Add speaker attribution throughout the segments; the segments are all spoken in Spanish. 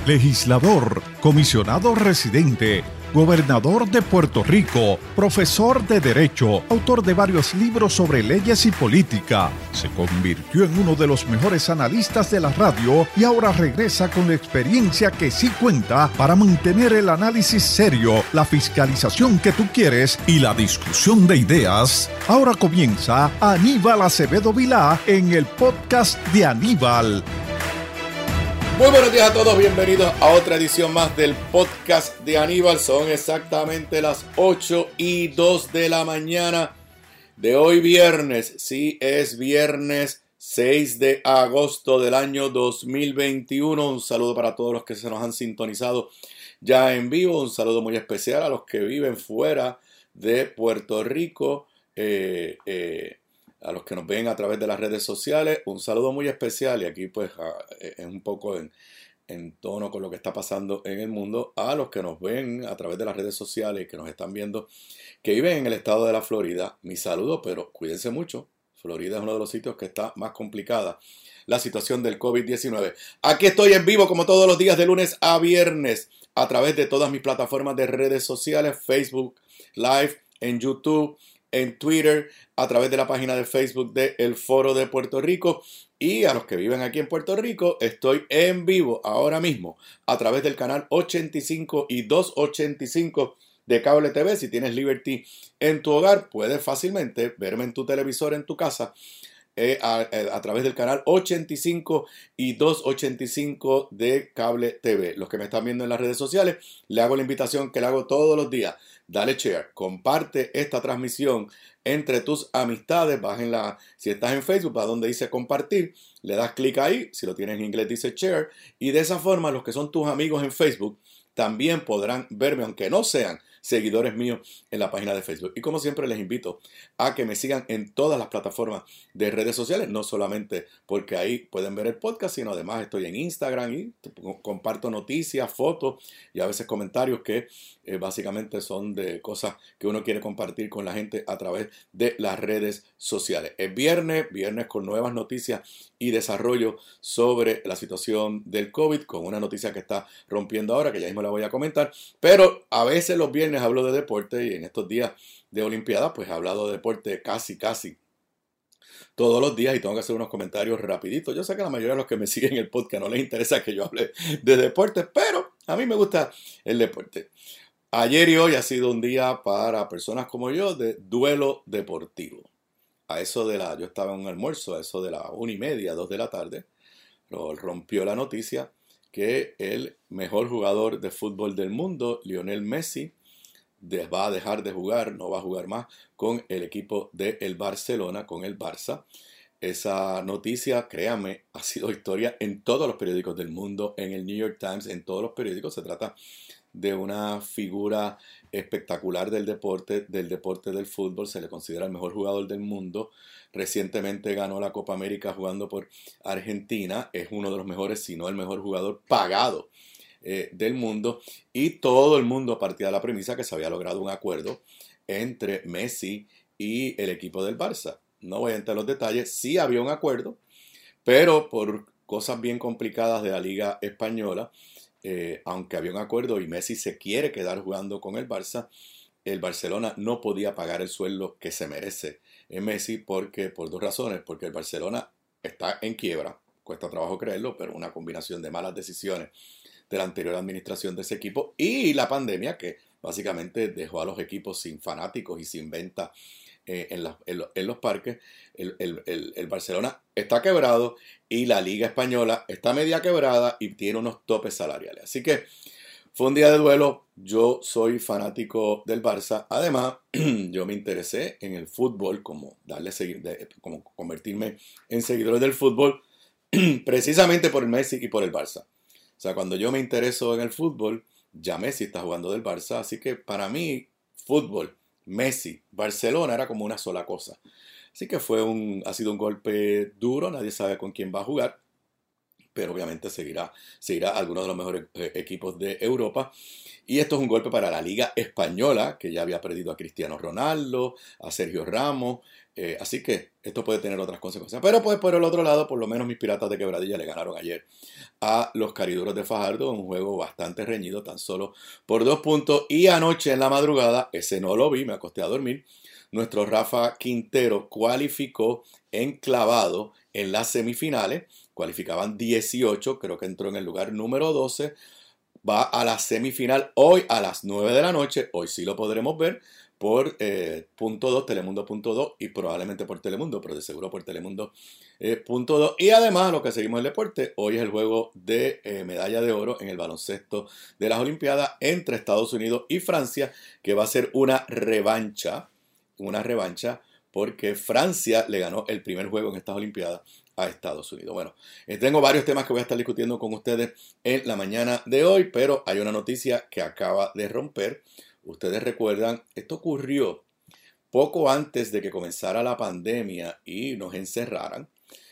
Speaker 1: legislador, comisionado residente, gobernador de Puerto Rico, profesor de Derecho, autor de varios libros sobre leyes y política. Se convirtió en uno de los mejores analistas de la radio y ahora regresa con la experiencia que sí cuenta para mantener el análisis serio, la fiscalización que tú quieres y la discusión de ideas. Ahora comienza Aníbal Acevedo Vilá en el podcast de Aníbal.
Speaker 2: Muy buenos días a todos, bienvenidos a otra edición más del podcast de Aníbal. Son exactamente las 8:02 de la mañana de hoy viernes. Sí, es viernes 6 de agosto del año 2021. Un saludo para todos los que se nos han sintonizado ya en vivo. Un saludo muy especial a los que viven fuera de Puerto Rico. A los que nos ven a través de las redes sociales, un saludo muy especial, y aquí pues es un poco en tono con lo que está pasando en el mundo, a los que nos ven a través de las redes sociales y que nos están viendo, que viven en el estado de la Florida. Mi saludo, pero cuídense mucho. Florida es uno de los sitios que está más complicada la situación del COVID-19. Aquí estoy en vivo como todos los días de lunes a viernes a través de todas mis plataformas de redes sociales, Facebook Live, en YouTube, en Twitter, a través de la página de Facebook de El Foro de Puerto Rico. Y a los que viven aquí en Puerto Rico, estoy en vivo ahora mismo a través del canal 85 y 285 de Cable TV. Si tienes Liberty en tu hogar, puedes fácilmente verme en tu televisor en tu casa a través del canal 85 y 285 de Cable TV. Los que me están viendo en las redes sociales, le hago la invitación que le hago todos los días. Dale share, comparte esta transmisión entre tus amistades. Bájenla, si estás en Facebook, va donde dice compartir, le das clic ahí. Si lo tienes en inglés dice share, y de esa forma los que son tus amigos en Facebook también podrán verme, aunque no sean seguidores míos en la página de Facebook. Y como siempre les invito a que me sigan en todas las plataformas de redes sociales, no solamente porque ahí pueden ver el podcast, sino además estoy en Instagram y comparto noticias, fotos y a veces comentarios que básicamente son de cosas que uno quiere compartir con la gente a través de las redes sociales. Es viernes con nuevas noticias y desarrollo sobre la situación del COVID, con una noticia que está rompiendo ahora, que ya mismo la voy a comentar, pero a veces los viernes hablo de deporte, y en estos días de Olimpiadas pues he hablado de deporte casi todos los días, y tengo que hacer unos comentarios rapiditos. Yo sé que a la mayoría de los que me siguen en el podcast no les interesa que yo hable de deporte, pero a mí me gusta el deporte. Ayer y hoy ha sido un día para personas como yo de duelo deportivo. Yo estaba en un almuerzo, a eso de la 1:30, 2 de la tarde, rompió la noticia que el mejor jugador de fútbol del mundo, Lionel Messi, va a dejar de jugar, no va a jugar más con el equipo del Barcelona, con el Barça. Esa noticia, créanme, ha sido historia en todos los periódicos del mundo, en el New York Times, en todos los periódicos. Se trata de una figura espectacular del deporte del fútbol. Se le considera el mejor jugador del mundo. Recientemente ganó la Copa América jugando por Argentina. Es uno de los mejores, si no el mejor jugador pagado del mundo, y todo el mundo partía de la premisa que se había logrado un acuerdo entre Messi y el equipo del Barça. No voy a entrar en los detalles, sí había un acuerdo, pero por cosas bien complicadas de la Liga Española, aunque había un acuerdo y Messi se quiere quedar jugando con el Barça, el Barcelona no podía pagar el sueldo que se merece Messi, por dos razones. Porque el Barcelona está en quiebra, cuesta trabajo creerlo, pero una combinación de malas decisiones de la anterior administración de ese equipo, y la pandemia, que básicamente dejó a los equipos sin fanáticos y sin venta en los parques. El Barcelona está quebrado y la Liga Española está media quebrada y tiene unos topes salariales. Así que fue un día de duelo. Yo soy fanático del Barça. Además, yo me interesé en el fútbol, como convertirme en seguidor del fútbol, precisamente por el Messi y por el Barça. O sea, cuando yo me intereso en el fútbol, ya Messi está jugando del Barça, así que para mí, fútbol, Messi, Barcelona era como una sola cosa. Así que ha sido un golpe duro, nadie sabe con quién va a jugar, pero obviamente seguirá algunos de los mejores equipos de Europa. Y esto es un golpe para la Liga Española, que ya había perdido a Cristiano Ronaldo, a Sergio Ramos, así que esto puede tener otras consecuencias. Pero pues por el otro lado, por lo menos mis Piratas de Quebradilla le ganaron ayer a los Cariduros de Fajardo, un juego bastante reñido, tan solo por 2 puntos. Y anoche en la madrugada, ese no lo vi, me acosté a dormir, nuestro Rafa Quintero cualificó en clavado en las semifinales. Cualificaban 18, creo que entró en el lugar número 12. Va a la semifinal hoy a las 9 de la noche. Hoy sí lo podremos ver por punto 2, Telemundo punto 2 y probablemente por Telemundo, pero de seguro por Telemundo punto 2. Y además, lo que seguimos el deporte, hoy es el juego de medalla de oro en el baloncesto de las Olimpiadas entre Estados Unidos y Francia, que va a ser una revancha porque Francia le ganó el primer juego en estas Olimpiadas a Estados Unidos. Bueno, tengo varios temas que voy a estar discutiendo con ustedes en la mañana de hoy, pero hay una noticia que acaba de romper. Ustedes recuerdan, esto ocurrió poco antes de que comenzara la pandemia y nos encerraran.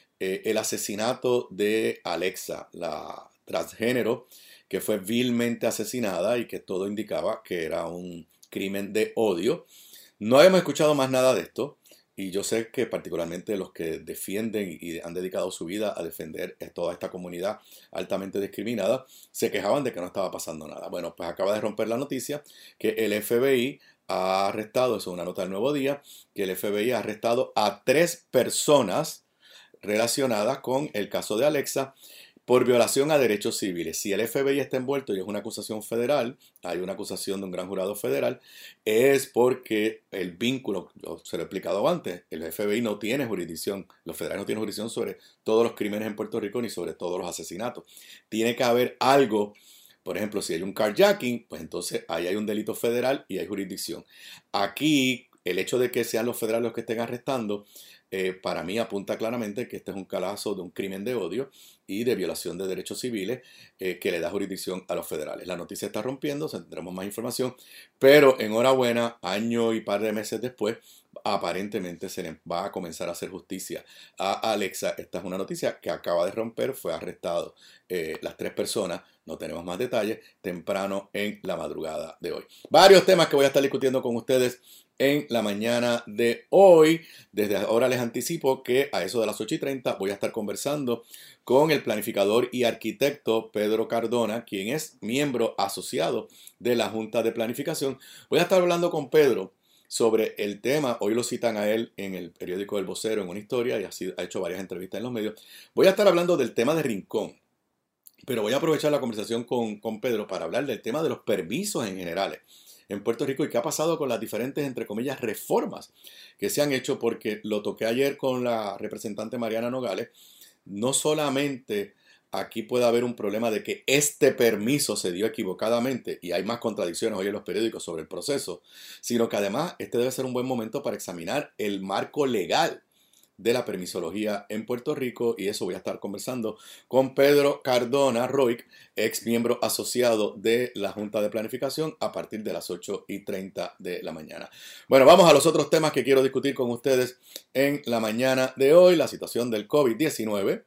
Speaker 2: El asesinato de Alexa, la transgénero, que fue vilmente asesinada y que todo indicaba que era un crimen de odio. No habíamos escuchado más nada de esto. Y yo sé que particularmente los que defienden y han dedicado su vida a defender toda esta comunidad altamente discriminada, se quejaban de que no estaba pasando nada. Bueno, pues acaba de romper la noticia que el FBI ha arrestado, eso es una nota del Nuevo Día, que el FBI ha arrestado a 3 personas relacionadas con el caso de Alexa por violación a derechos civiles. Si el FBI está envuelto y es una acusación federal, hay una acusación de un gran jurado federal, es porque el vínculo, yo se lo he explicado antes, el FBI no tiene jurisdicción, los federales no tienen jurisdicción sobre todos los crímenes en Puerto Rico ni sobre todos los asesinatos. Tiene que haber algo, por ejemplo, si hay un carjacking, pues entonces ahí hay un delito federal y hay jurisdicción. Aquí, el hecho de que sean los federales los que estén arrestando, para mí apunta claramente que este es un caso de un crimen de odio y de violación de derechos civiles que le da jurisdicción a los federales. La noticia está rompiendo, tendremos más información, pero enhorabuena, año y par de meses después, aparentemente se le va a comenzar a hacer justicia a Alexa. Esta es una noticia que acaba de romper, fue arrestado las 3 personas, no tenemos más detalles, temprano en la madrugada de hoy. Varios temas que voy a estar discutiendo con ustedes en la mañana de hoy. Desde ahora les anticipo que a eso de las 8:30 voy a estar conversando con el planificador y arquitecto Pedro Cardona, quien es miembro asociado de la Junta de Planificación. Voy a estar hablando con Pedro sobre el tema, hoy lo citan a él en el periódico El Vocero en una historia y ha hecho varias entrevistas en los medios. Voy a estar hablando del tema de Rincón, pero voy a aprovechar la conversación con Pedro para hablar del tema de los permisos en general en Puerto Rico y qué ha pasado con las diferentes, entre comillas, reformas que se han hecho, porque lo toqué ayer con la representante Mariana Nogales. No solamente aquí puede haber un problema de que este permiso se dio equivocadamente y hay más contradicciones hoy en los periódicos sobre el proceso, sino que además este debe ser un buen momento para examinar el marco legal de la permisología en Puerto Rico, y eso voy a estar conversando con Pedro Cardona Roig, ex miembro asociado de la Junta de Planificación, a partir de las 8:30 de la mañana. Bueno, vamos a los otros temas que quiero discutir con ustedes en la mañana de hoy. La situación del COVID-19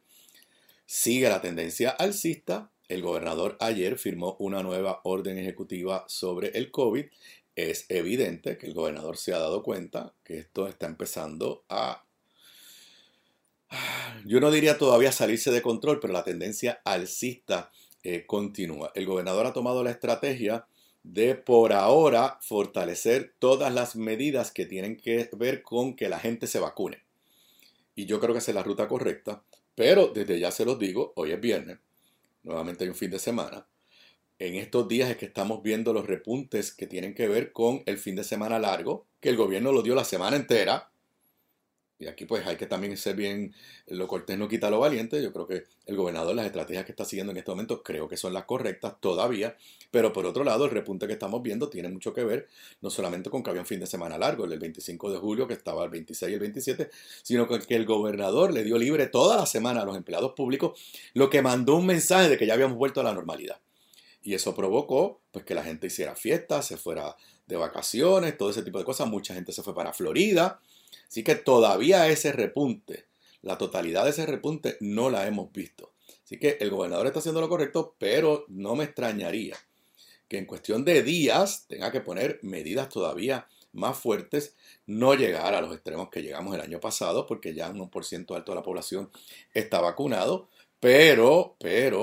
Speaker 2: sigue la tendencia alcista. El gobernador ayer firmó una nueva orden ejecutiva sobre el COVID. Es evidente que el gobernador se ha dado cuenta que esto está empezando a, yo no diría todavía salirse de control, pero la tendencia alcista continúa. El gobernador ha tomado la estrategia de por ahora fortalecer todas las medidas que tienen que ver con que la gente se vacune. Y yo creo que esa es la ruta correcta, pero desde ya se los digo, hoy es viernes, nuevamente hay un fin de semana. En estos días es que estamos viendo los repuntes que tienen que ver con el fin de semana largo, que el gobierno lo dio la semana entera. Y aquí pues hay que también ser bien, lo cortés no quita lo valiente. Yo creo que el gobernador, las estrategias que está siguiendo en este momento, creo que son las correctas todavía. Pero por otro lado, el repunte que estamos viendo tiene mucho que ver, no solamente con que había un fin de semana largo, el del 25 de julio, que estaba el 26 y el 27, sino que el gobernador le dio libre toda la semana a los empleados públicos, lo que mandó un mensaje de que ya habíamos vuelto a la normalidad. Y eso provocó pues que la gente hiciera fiestas, se fuera de vacaciones, todo ese tipo de cosas. Mucha gente se fue para Florida. Así que todavía ese repunte, la totalidad de ese repunte no la hemos visto. Así que el gobernador está haciendo lo correcto, pero no me extrañaría que en cuestión de días tenga que poner medidas todavía más fuertes, no llegar a los extremos que llegamos el año pasado, porque ya un 1% alto de la población está vacunado, pero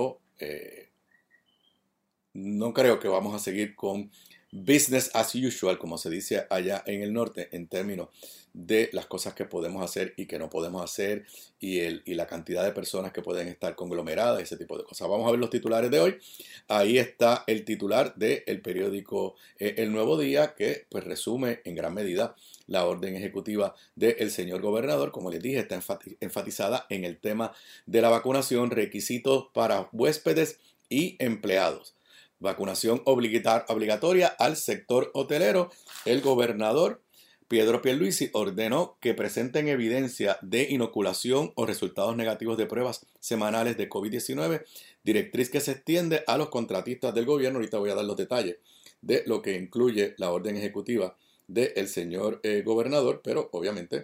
Speaker 2: no creo que vamos a seguir con business as usual, como se dice allá en el norte, en términos de las cosas que podemos hacer y que no podemos hacer y la cantidad de personas que pueden estar conglomeradas, ese tipo de cosas. Vamos a ver los titulares de hoy. Ahí está el titular del periódico El Nuevo Día, que pues resume en gran medida la orden ejecutiva del señor gobernador. Como les dije, está enfatizada en el tema de la vacunación, requisitos para huéspedes y empleados. Vacunación obligatoria al sector hotelero. El gobernador Pedro Pierluisi ordenó que presenten evidencia de inoculación o resultados negativos de pruebas semanales de COVID-19, directriz que se extiende a los contratistas del gobierno. Ahorita voy a dar los detalles de lo que incluye la orden ejecutiva del señor gobernador, pero obviamente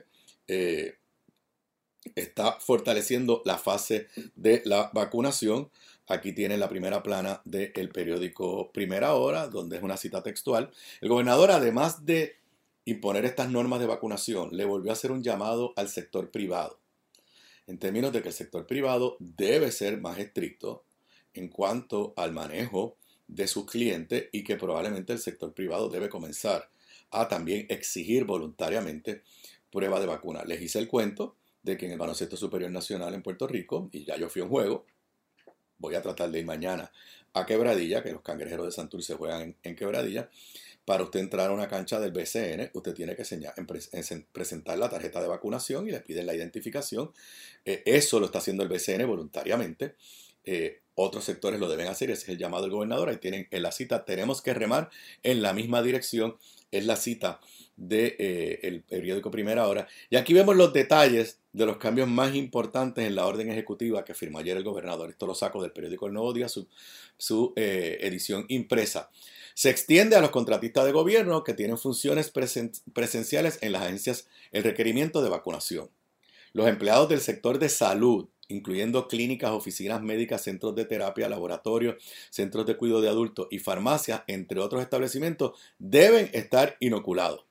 Speaker 2: está fortaleciendo la fase de la vacunación. Aquí tienen la primera plana del periódico Primera Hora, donde es una cita textual. El gobernador, además de imponer estas normas de vacunación, le volvió a hacer un llamado al sector privado, en términos de que el sector privado debe ser más estricto en cuanto al manejo de sus clientes y que probablemente el sector privado debe comenzar a también exigir voluntariamente prueba de vacuna. Les hice el cuento de que en el Baloncesto Superior Nacional en Puerto Rico, y ya yo fui a un juego, voy a tratar de ir mañana a Quebradilla, que los Cangrejeros de Santurce juegan en Quebradilla. Para usted entrar a una cancha del BCN, usted tiene que presentar la tarjeta de vacunación y le piden la identificación. Eso lo está haciendo el BCN voluntariamente. Otros sectores lo deben hacer, ese es el llamado del gobernador. Ahí tienen en la cita, tenemos que remar en la misma dirección. Es la cita del periódico Primera Hora. Y aquí vemos los detalles de los cambios más importantes en la orden ejecutiva que firmó ayer el gobernador. Esto lo saco del periódico El Nuevo Día, su edición impresa. Se extiende a los contratistas de gobierno que tienen funciones presenciales en las agencias el requerimiento de vacunación. Los empleados del sector de salud, incluyendo clínicas, oficinas médicas, centros de terapia, laboratorios, centros de cuidado de adultos y farmacias, entre otros establecimientos, deben estar inoculados.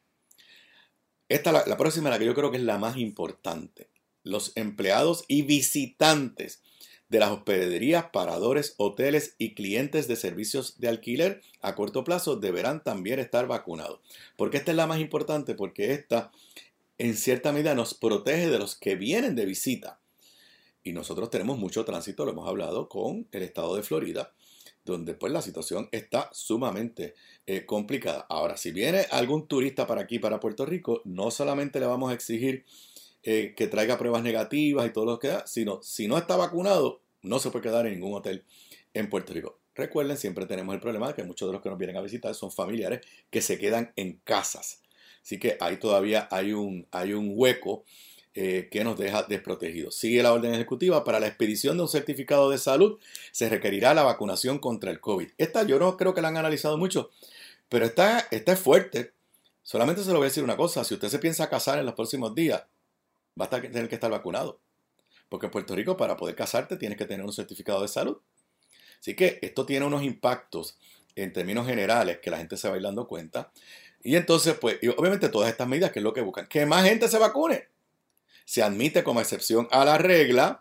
Speaker 2: Esta, la próxima, la que yo creo que es la más importante. Los empleados y visitantes de las hospederías, paradores, hoteles y clientes de servicios de alquiler a corto plazo deberán también estar vacunados. ¿Por qué esta es la más importante? Porque esta, en cierta medida, nos protege de los que vienen de visita. Y nosotros tenemos mucho tránsito, lo hemos hablado, con el estado de Florida, donde pues la situación está sumamente complicada. Ahora, si viene algún turista para aquí, para Puerto Rico, no solamente le vamos a exigir que traiga pruebas negativas y todo lo que da, sino si no está vacunado, no se puede quedar en ningún hotel en Puerto Rico. Recuerden, siempre tenemos el problema de que muchos de los que nos vienen a visitar son familiares que se quedan en casas. Así que ahí todavía hay un hueco que nos deja desprotegidos. Sigue la orden ejecutiva. Para la expedición de un certificado de salud se requerirá la vacunación contra el COVID. Esta yo no creo que la han analizado mucho, pero esta es fuerte. Solamente se lo voy a decir una cosa. Si usted se piensa casar en los próximos días, va a tener que estar vacunado. Porque en Puerto Rico, para poder casarte, tienes que tener un certificado de salud. Así que esto tiene unos impactos en términos generales que la gente se va a ir dando cuenta. Y entonces, pues, y obviamente todas estas medidas, que es lo que buscan, que más gente se vacune. Se admite como excepción a la regla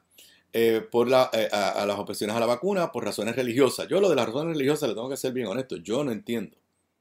Speaker 2: a las objeciones a la vacuna por razones religiosas. Yo lo de las razones religiosas le tengo que ser bien honesto. Yo no entiendo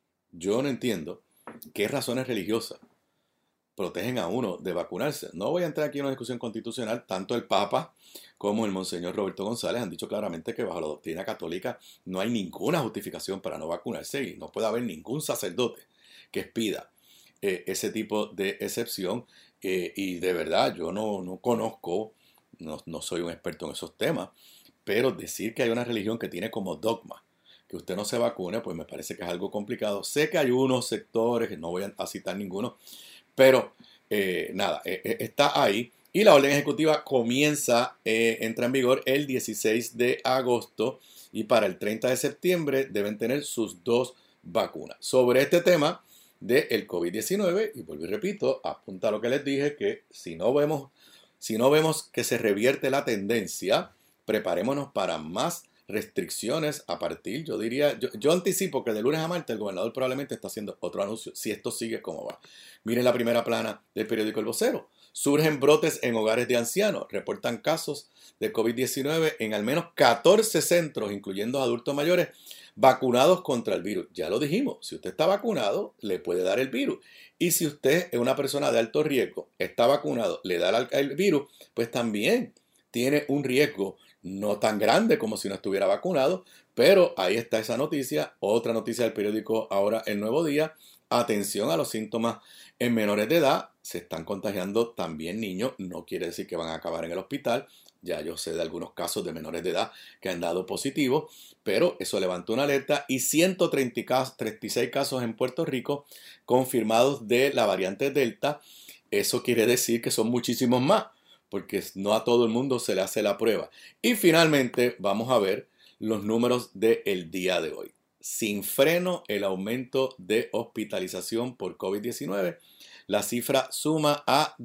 Speaker 2: qué razones religiosas protegen a uno de vacunarse. No voy a entrar aquí en una discusión constitucional. Tanto el Papa como el Monseñor Roberto González han dicho claramente que bajo la doctrina católica no hay ninguna justificación para no vacunarse y no puede haber ningún sacerdote que expida ese tipo de excepción. Y de verdad, yo no conozco, no soy un experto en esos temas, pero decir que hay una religión que tiene como dogma que usted no se vacune, pues me parece que es algo complicado. Sé que hay unos sectores, no voy a citar ninguno, pero nada, está ahí. Y la orden ejecutiva entra en vigor el 16 de agosto y para el 30 de septiembre deben tener sus 2 vacunas. Sobre este tema del COVID-19, y vuelvo y repito, apunta a lo que les dije, que si no vemos que se revierte la tendencia, preparémonos para más restricciones a partir, yo anticipo que de lunes a martes el gobernador probablemente está haciendo otro anuncio, si esto sigue como va. Miren la primera plana del periódico El Vocero. Surgen brotes en hogares de ancianos, reportan casos de COVID-19 en al menos 14 centros, incluyendo adultos mayores, vacunados contra el virus. Ya lo dijimos, si usted está vacunado, le puede dar el virus. Y si usted es una persona de alto riesgo, está vacunado, le da el virus, pues también tiene un riesgo no tan grande como si no estuviera vacunado, pero ahí está esa noticia. Otra noticia del periódico ahora El Nuevo Día. Atención a los síntomas en menores de edad. Se están contagiando también niños. No quiere decir que van a acabar en el hospital. Ya yo sé de algunos casos de menores de edad que han dado positivo, pero eso levantó una alerta y 136 casos en Puerto Rico confirmados de la variante Delta. Eso quiere decir que son muchísimos más, porque no a todo el mundo se le hace la prueba. Y finalmente vamos a ver los números del día de hoy. Sin freno el aumento de hospitalización por COVID-19. La cifra suma a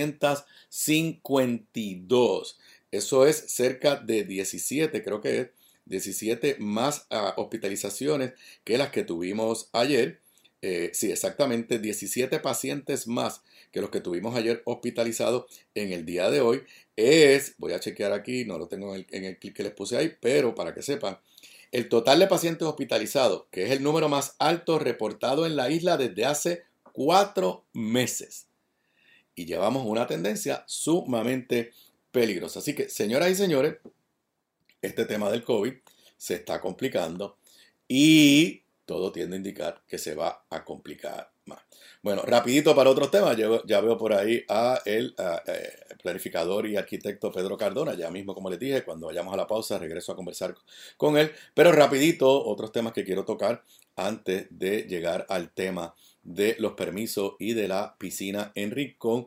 Speaker 2: 252. Eso es cerca de 17, creo que es 17 más hospitalizaciones que las que tuvimos ayer. Sí, exactamente 17 pacientes más que los que tuvimos ayer hospitalizados en el día de hoy. Voy a chequear aquí, no lo tengo en el clic que les puse ahí, pero para que sepan, el total de pacientes hospitalizados, que es el número más alto reportado en la isla desde hace 4 meses. Y llevamos una tendencia sumamente peligrosa. Así que, señoras y señores, este tema del COVID se está complicando y todo tiende a indicar que se va a complicar más. Bueno, rapidito para otros temas, ya veo por ahí a el planificador y arquitecto Pedro Cardona, ya mismo como les dije, cuando vayamos a la pausa regreso a conversar con él, pero rapidito otros temas que quiero tocar antes de llegar al tema de los permisos y de la piscina en Rincón.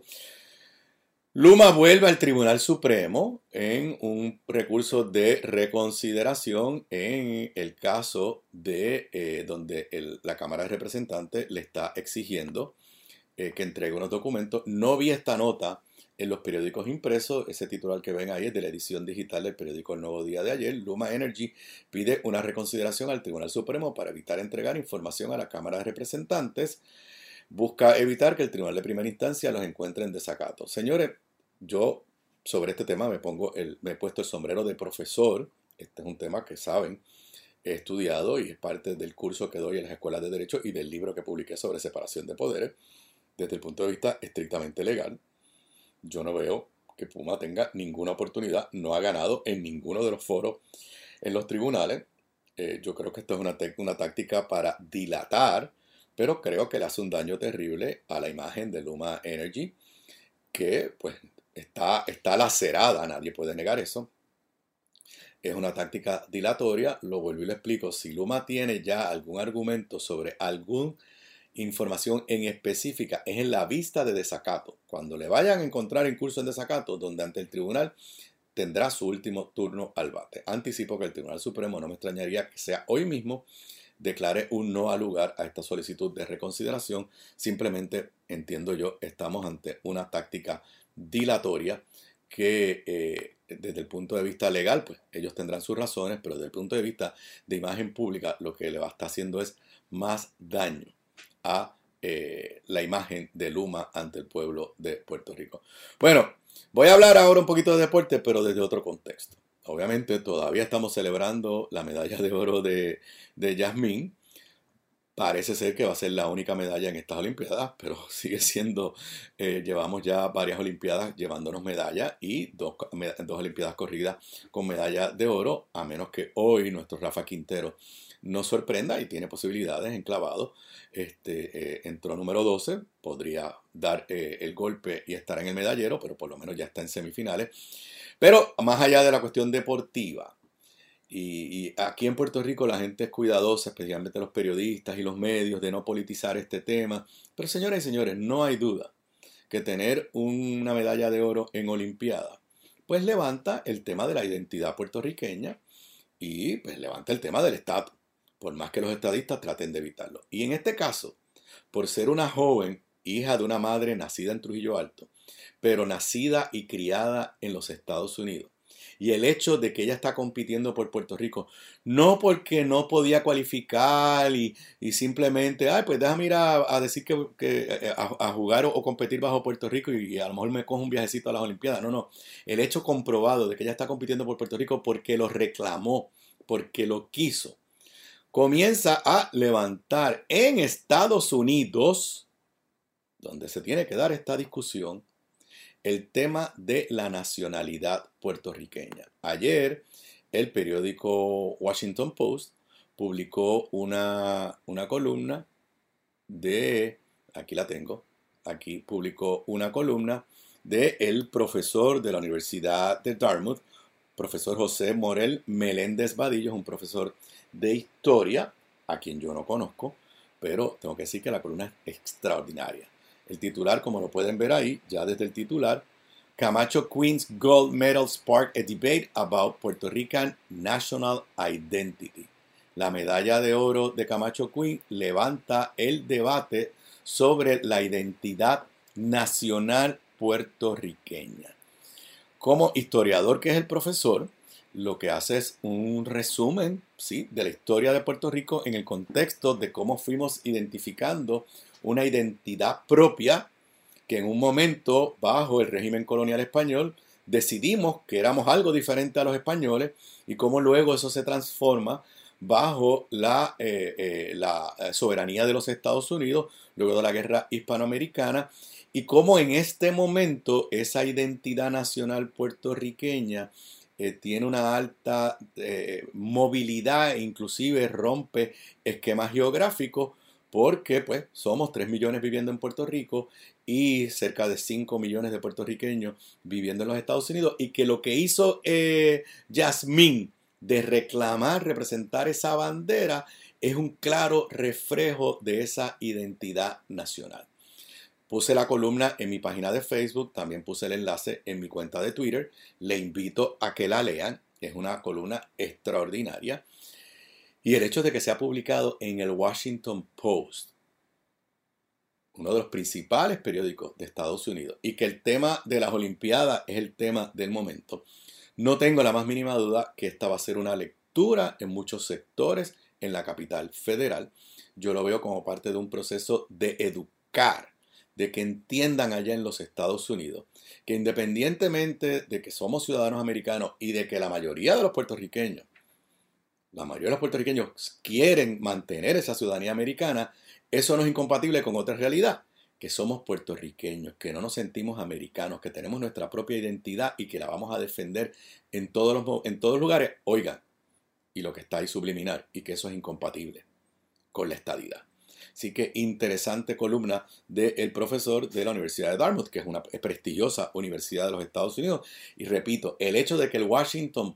Speaker 2: Luma vuelve al Tribunal Supremo en un recurso de reconsideración en el caso de donde la Cámara de Representantes le está exigiendo que entregue unos documentos. No vi esta nota en los periódicos impresos. Ese titular que ven ahí es de la edición digital del periódico El Nuevo Día de ayer. Luma Energy pide una reconsideración al Tribunal Supremo para evitar entregar información a la Cámara de Representantes. Busca evitar que el Tribunal de Primera Instancia los encuentre en desacato. Señores, yo sobre este tema me he puesto el sombrero de profesor. Este es un tema que saben, he estudiado y es parte del curso que doy en las escuelas de Derecho y del libro que publiqué sobre separación de poderes. Desde el punto de vista estrictamente legal, yo no veo que Puma tenga ninguna oportunidad, no ha ganado en ninguno de los foros en los tribunales. Yo creo que esto es una táctica para dilatar, pero creo que le hace un daño terrible a la imagen de Luma Energy, que pues está lacerada, nadie puede negar eso. Es una táctica dilatoria, lo vuelvo y lo explico. Si Luma tiene ya algún argumento sobre alguna información en específica, es en la vista de desacato. Cuando le vayan a encontrar en curso en desacato, donde ante el tribunal tendrá su último turno al bate. Anticipo que el Tribunal Supremo, no me extrañaría que sea hoy mismo, declare un no al lugar a esta solicitud de reconsideración. Simplemente, entiendo yo, estamos ante una táctica dilatoria que desde el punto de vista legal, pues ellos tendrán sus razones, pero desde el punto de vista de imagen pública, lo que le va a estar haciendo es más daño a la imagen de Luma ante el pueblo de Puerto Rico. Bueno, voy a hablar ahora un poquito de deporte, pero desde otro contexto. Obviamente todavía estamos celebrando la medalla de oro de Yasmín. Parece ser que va a ser la única medalla en estas Olimpiadas, pero sigue siendo, llevamos ya varias Olimpiadas llevándonos medallas y dos Olimpiadas corridas con medalla de oro, a menos que hoy nuestro Rafa Quintero nos sorprenda y tiene posibilidades en clavado. Entró número 12, podría dar el golpe y estar en el medallero, pero por lo menos ya está en semifinales. Pero más allá de la cuestión deportiva, y aquí en Puerto Rico la gente es cuidadosa, especialmente los periodistas y los medios, de no politizar este tema. Pero señoras y señores, no hay duda que tener una medalla de oro en Olimpiada, pues levanta el tema de la identidad puertorriqueña y pues levanta el tema del estatus, por más que los estadistas traten de evitarlo. Y en este caso, por ser una joven hija de una madre nacida en Trujillo Alto, pero nacida y criada en los Estados Unidos, y el hecho de que ella está compitiendo por Puerto Rico, no porque no podía cualificar y simplemente, pues déjame ir a decir a jugar o competir bajo Puerto Rico y a lo mejor me cojo un viajecito a las Olimpiadas. No. El hecho comprobado de que ella está compitiendo por Puerto Rico porque lo reclamó, porque lo quiso, comienza a levantar en Estados Unidos, donde se tiene que dar esta discusión, el tema de la nacionalidad puertorriqueña. Ayer, el periódico Washington Post publicó una columna publicó una columna del profesor de la Universidad de Dartmouth, profesor José Morel Meléndez Vadillo, es un profesor de historia, a quien yo no conozco, pero tengo que decir que la columna es extraordinaria. El titular, como lo pueden ver ahí, ya desde el titular, Camacho Queen's Gold Medal Sparked a Debate About Puerto Rican National Identity. La medalla de oro de Camacho Queen levanta el debate sobre la identidad nacional puertorriqueña. Como historiador que es el profesor, lo que hace es un resumen, ¿sí?, de la historia de Puerto Rico en el contexto de cómo fuimos identificando una identidad propia que en un momento, bajo el régimen colonial español, decidimos que éramos algo diferente a los españoles y cómo luego eso se transforma bajo la soberanía de los Estados Unidos, luego de la guerra hispanoamericana, y cómo en este momento esa identidad nacional puertorriqueña tiene una alta movilidad e inclusive rompe esquemas geográficos porque pues somos 3 millones viviendo en Puerto Rico y cerca de 5 millones de puertorriqueños viviendo en los Estados Unidos, y que lo que hizo Yasmín de reclamar, representar esa bandera, es un claro reflejo de esa identidad nacional. Puse la columna en mi página de Facebook, también puse el enlace en mi cuenta de Twitter. Le invito a que la lean, es una columna extraordinaria. Y el hecho de que sea publicado en el Washington Post, uno de los principales periódicos de Estados Unidos, y que el tema de las Olimpiadas es el tema del momento, no tengo la más mínima duda que esta va a ser una lectura en muchos sectores en la capital federal. Yo lo veo como parte de un proceso de educar, de que entiendan allá en los Estados Unidos que independientemente de que somos ciudadanos americanos y de que la mayoría de los puertorriqueños quieren mantener esa ciudadanía americana, eso no es incompatible con otra realidad, que somos puertorriqueños, que no nos sentimos americanos, que tenemos nuestra propia identidad y que la vamos a defender en todos lugares. Oigan, y lo que está ahí subliminal, y que eso es incompatible con la estadidad. Así que interesante columna del profesor de la Universidad de Dartmouth, que es una prestigiosa universidad de los Estados Unidos. Y repito, el hecho de que el Washington,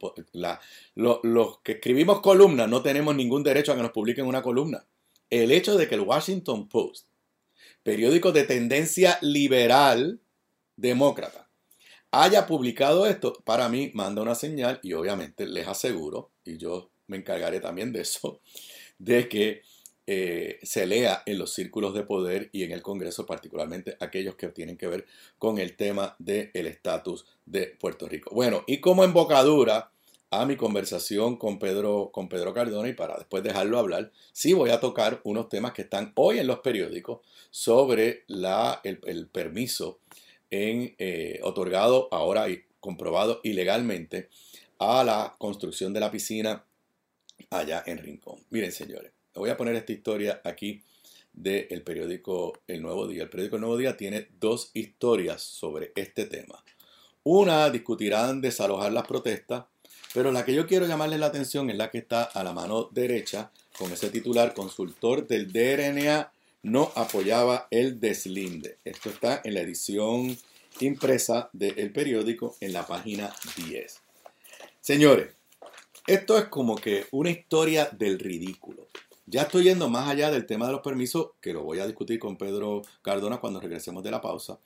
Speaker 2: los que escribimos columnas no tenemos ningún derecho a que nos publiquen una columna. El hecho de que el Washington Post, periódico de tendencia liberal demócrata, haya publicado esto, para mí manda una señal, y obviamente les aseguro, y yo me encargaré también de eso, de que se lea en los círculos de poder y en el Congreso, particularmente aquellos que tienen que ver con el tema del estatus de Puerto Rico. Bueno, y como embocadura a mi conversación con Pedro Cardona, y para después dejarlo hablar, sí voy a tocar unos temas que están hoy en los periódicos sobre el permiso otorgado ahora y comprobado ilegalmente a la construcción de la piscina allá en Rincón. Miren, señores, voy a poner esta historia aquí del periódico El Nuevo Día. El periódico El Nuevo Día tiene dos historias sobre este tema. Una discutirán desalojar las protestas, pero la que yo quiero llamarles la atención es la que está a la mano derecha con ese titular: consultor del DRNA no apoyaba el deslinde. Esto está en la edición impresa del periódico en la página 10. Señores, esto es como que una historia del ridículo. Ya estoy yendo más allá del tema de los permisos, que lo voy a discutir con Pedro Cardona cuando regresemos de la pausa.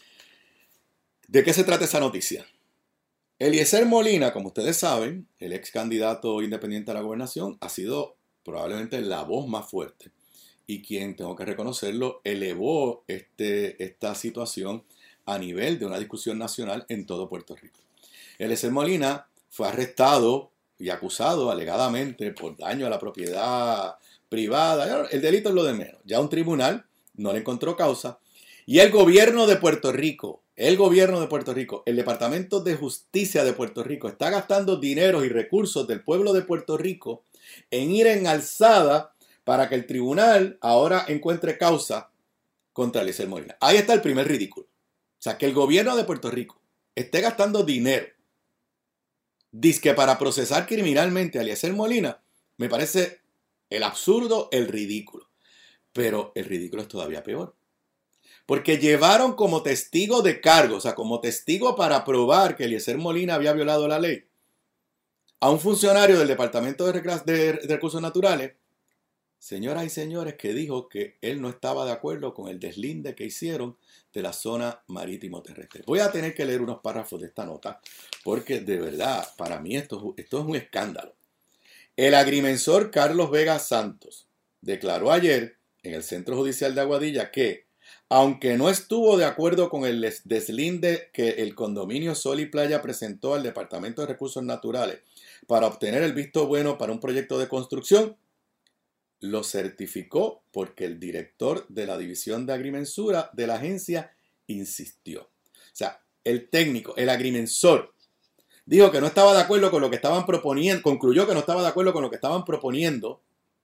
Speaker 2: ¿De qué se trata esa noticia? Eliezer Molina, como ustedes saben, el ex candidato independiente a la gobernación, ha sido probablemente la voz más fuerte y quien, tengo que reconocerlo, elevó esta situación a nivel de una discusión nacional en todo Puerto Rico. Eliezer Molina fue arrestado y acusado alegadamente por daño a la propiedad privada. El delito es lo de menos. Ya un tribunal no le encontró causa. Y el gobierno de Puerto Rico, el Departamento de Justicia de Puerto Rico está gastando dinero y recursos del pueblo de Puerto Rico en ir en alzada para que el tribunal ahora encuentre causa contra Eliezer Molina. Ahí está el primer ridículo. O sea, que el gobierno de Puerto Rico esté gastando dinero dizque para procesar criminalmente a Eliezer Molina, me parece el absurdo, el ridículo. Pero el ridículo es todavía peor. Porque llevaron como testigo de cargo, o sea, como testigo para probar que Eliezer Molina había violado la ley, a un funcionario del Departamento de Recursos Naturales, señoras y señores, que dijo que él no estaba de acuerdo con el deslinde que hicieron de la zona marítimo terrestre. Voy a tener que leer unos párrafos de esta nota, porque de verdad, para mí esto es un escándalo. El agrimensor Carlos Vega Santos declaró ayer en el Centro Judicial de Aguadilla que, aunque no estuvo de acuerdo con el deslinde que el condominio Sol y Playa presentó al Departamento de Recursos Naturales para obtener el visto bueno para un proyecto de construcción, lo certificó porque el director de la División de Agrimensura de la agencia insistió. O sea, el técnico, el agrimensor, dijo que no estaba de acuerdo con lo que estaban proponiendo, concluyó que no estaba de acuerdo con lo que estaban proponiendo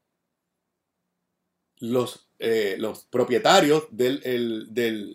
Speaker 2: los propietarios del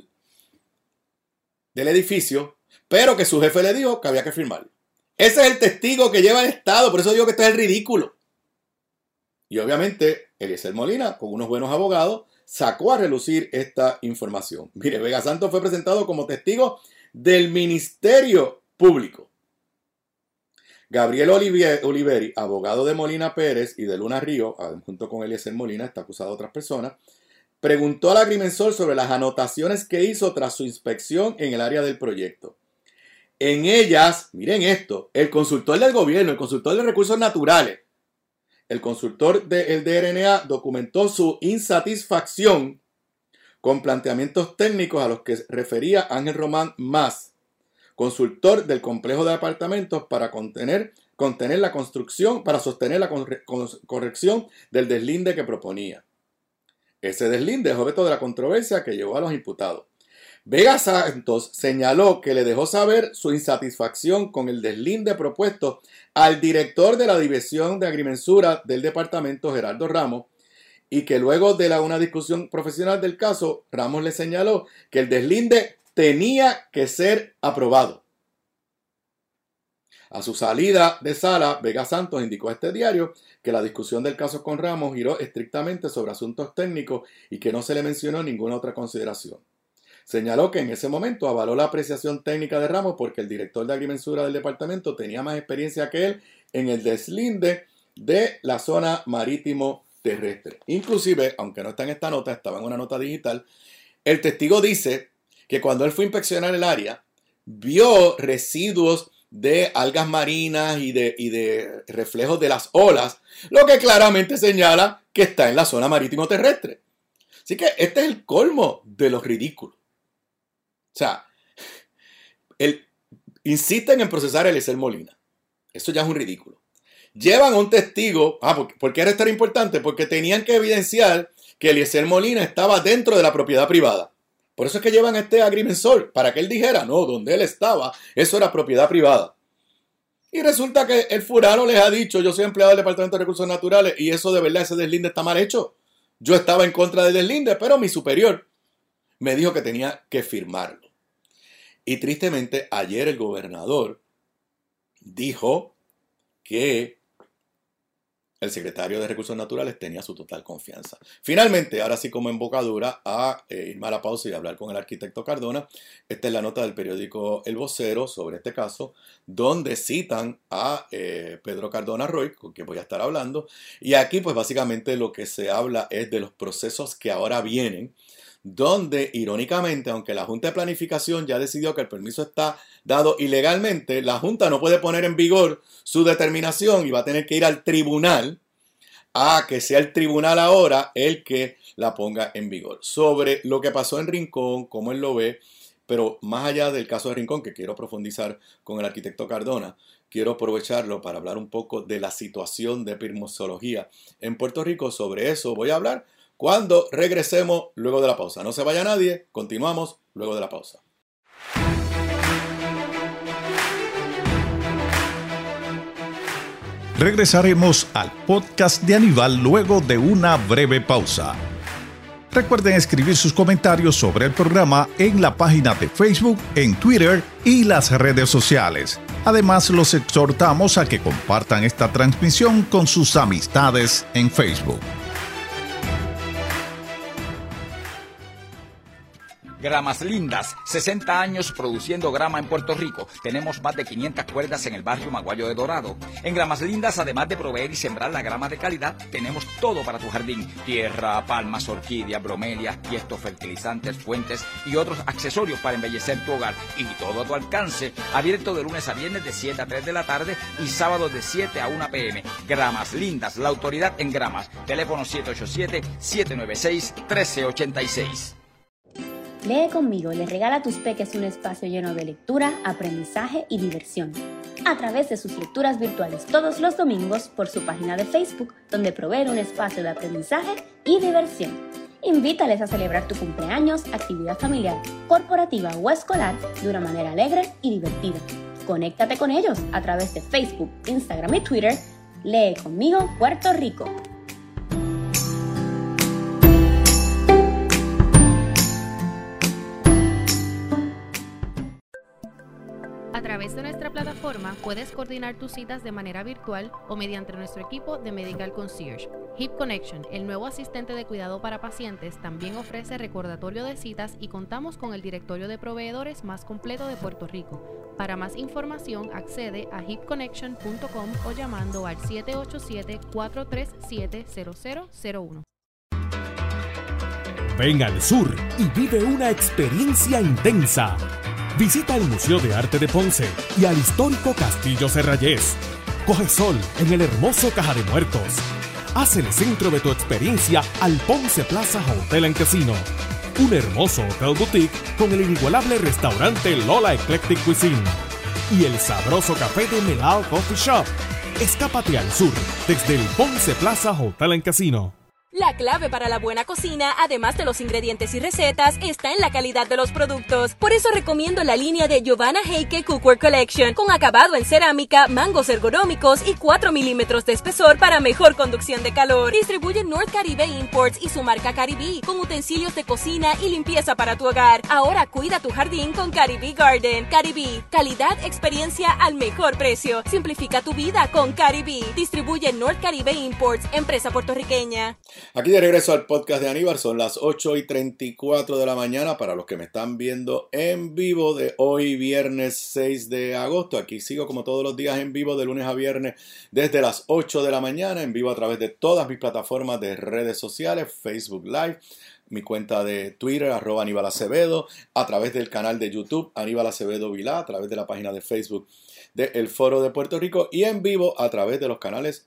Speaker 2: edificio, pero que su jefe le dijo que había que firmarlo. Ese es el testigo que lleva el Estado, por eso digo que esto es el ridículo. Y obviamente Eliezer Molina, con unos buenos abogados, sacó a relucir esta información. Mire, Vega Santos fue presentado como testigo del Ministerio Público. Gabriel Oliveri, abogado de Molina Pérez y de Luna Río, junto con Eliezer Molina, está acusado de otras personas, preguntó al agrimensor sobre las anotaciones que hizo tras su inspección en el área del proyecto. En ellas, miren esto, el consultor del gobierno, el consultor de recursos naturales, el consultor del DRNA documentó su insatisfacción con planteamientos técnicos a los que refería Ángel Román Mas, consultor del complejo de apartamentos para sostener la corrección del deslinde que proponía. Ese deslinde es objeto de la controversia que llevó a los imputados. Vega Santos señaló que le dejó saber su insatisfacción con el deslinde propuesto al director de la División de Agrimensura del departamento, Gerardo Ramos, y que luego de una discusión profesional del caso, Ramos le señaló que el deslinde tenía que ser aprobado. A su salida de sala, Vega Santos indicó a este diario que la discusión del caso con Ramos giró estrictamente sobre asuntos técnicos y que no se le mencionó ninguna otra consideración. Señaló que en ese momento avaló la apreciación técnica de Ramos porque el director de agrimensura del departamento tenía más experiencia que él en el deslinde de la zona marítimo terrestre. Inclusive, aunque no está en esta nota, estaba en una nota digital, el testigo dice que cuando él fue a inspeccionar el área, vio residuos de algas marinas y de reflejos de las olas, lo que claramente señala que está en la zona marítimo terrestre. Así que este es el colmo de los ridículos. O sea, insisten en procesar a Eliezer Molina. Eso ya es un ridículo. Llevan a un testigo. ¿Por qué era esto importante? Porque tenían que evidenciar que Eliezer Molina estaba dentro de la propiedad privada. Por eso es que llevan a este agrimensor, para que él dijera, no, donde él estaba, eso era propiedad privada. Y resulta que el fulano les ha dicho, yo soy empleado del Departamento de Recursos Naturales y eso de verdad, ese deslinde está mal hecho. Yo estaba en contra del deslinde, pero mi superior me dijo que tenía que firmarlo. Y tristemente, ayer el gobernador dijo que el secretario de Recursos Naturales tenía su total confianza. Finalmente, ahora sí como embocadura a irme a la pausa y hablar con el arquitecto Cardona. Esta es la nota del periódico El Vocero sobre este caso, donde citan a Pedro Cardona Roy, con quien voy a estar hablando. Y aquí pues básicamente lo que se habla es de los procesos que ahora vienen, donde irónicamente, aunque la Junta de Planificación ya decidió que el permiso está dado ilegalmente, la Junta no puede poner en vigor su determinación y va a tener que ir al tribunal a que sea el tribunal ahora el que la ponga en vigor. Sobre lo que pasó en Rincón, cómo él lo ve, Pero más allá del caso de Rincón, que quiero profundizar con el arquitecto Cardona, quiero aprovecharlo para hablar un poco de la situación de permisología en Puerto Rico. Sobre eso voy a hablar cuando regresemos luego de la pausa. No se vaya nadie, continuamos luego de la pausa.
Speaker 1: Regresaremos al podcast de Aníbal luego de una breve pausa. Recuerden escribir sus comentarios sobre el programa en la página de Facebook, en Twitter y las redes sociales. Además, los exhortamos a que compartan esta transmisión con sus amistades en Facebook.
Speaker 3: Gramas Lindas, 60 años produciendo grama en Puerto Rico. Tenemos más de 500 cuerdas en el barrio Maguayo de Dorado. En Gramas Lindas, además de proveer y sembrar la grama de calidad, tenemos todo para tu jardín. Tierra, palmas, orquídeas, bromelias, tiestos, fertilizantes, fuentes y otros accesorios para embellecer tu hogar. Y todo a tu alcance. Abierto de lunes a viernes de 7 a 3 de la tarde y sábados de 7 a 1 p.m. Gramas Lindas, la autoridad en gramas. Teléfono 787-796-1386.
Speaker 4: Lee conmigo le regala a tus peques un espacio lleno de lectura, aprendizaje y diversión. A través de sus lecturas virtuales todos los domingos por su página de Facebook, donde provee un espacio de aprendizaje y diversión. Invítales a celebrar tu cumpleaños, actividad familiar, corporativa o escolar de una manera alegre y divertida. Conéctate con ellos a través de Facebook, Instagram y Twitter. Lee conmigo Puerto Rico.
Speaker 5: A través de nuestra plataforma puedes coordinar tus citas de manera virtual o mediante nuestro equipo de Medical Concierge. Hip Connection, el nuevo asistente de cuidado para pacientes, también ofrece recordatorio de citas y contamos con el directorio de proveedores más completo de Puerto Rico. Para más información, accede a hipconnection.com o llamando al 787-437-0001.
Speaker 6: Ven al sur y vive una experiencia intensa. Visita el Museo de Arte de Ponce y al histórico Castillo Serrayés. Coge sol en el hermoso Caja de Muertos. Haz el centro de tu experiencia al Ponce Plaza Hotel and Casino. Un hermoso hotel boutique con el inigualable restaurante Lola Eclectic Cuisine. Y el sabroso café de Melao Coffee Shop. Escápate al sur desde el Ponce Plaza Hotel and Casino.
Speaker 7: La clave para la buena cocina, además de los ingredientes y recetas, está en la calidad de los productos. Por eso recomiendo la línea de Giovanna Heike Cookware Collection, con acabado en cerámica, mangos ergonómicos y 4 milímetros de espesor para mejor conducción de calor. Distribuye North Caribe Imports y su marca Caribe, con utensilios de cocina y limpieza para tu hogar. Ahora cuida tu jardín con Caribe Garden. Caribe, calidad, experiencia al mejor precio. Simplifica tu vida con Caribe. Distribuye North Caribe Imports, empresa puertorriqueña.
Speaker 2: Aquí de regreso al podcast de Aníbal, son las 8:34 de la mañana para los que me están viendo en vivo de hoy viernes 6 de agosto. Aquí sigo como todos los días en vivo de lunes a viernes desde las 8 de la mañana, en vivo a través de todas mis plataformas de redes sociales, Facebook Live, mi cuenta de Twitter, @Aníbal Acevedo, a través del canal de YouTube, Aníbal Acevedo Vilá, a través de la página de Facebook de El Foro de Puerto Rico y en vivo a través de los canales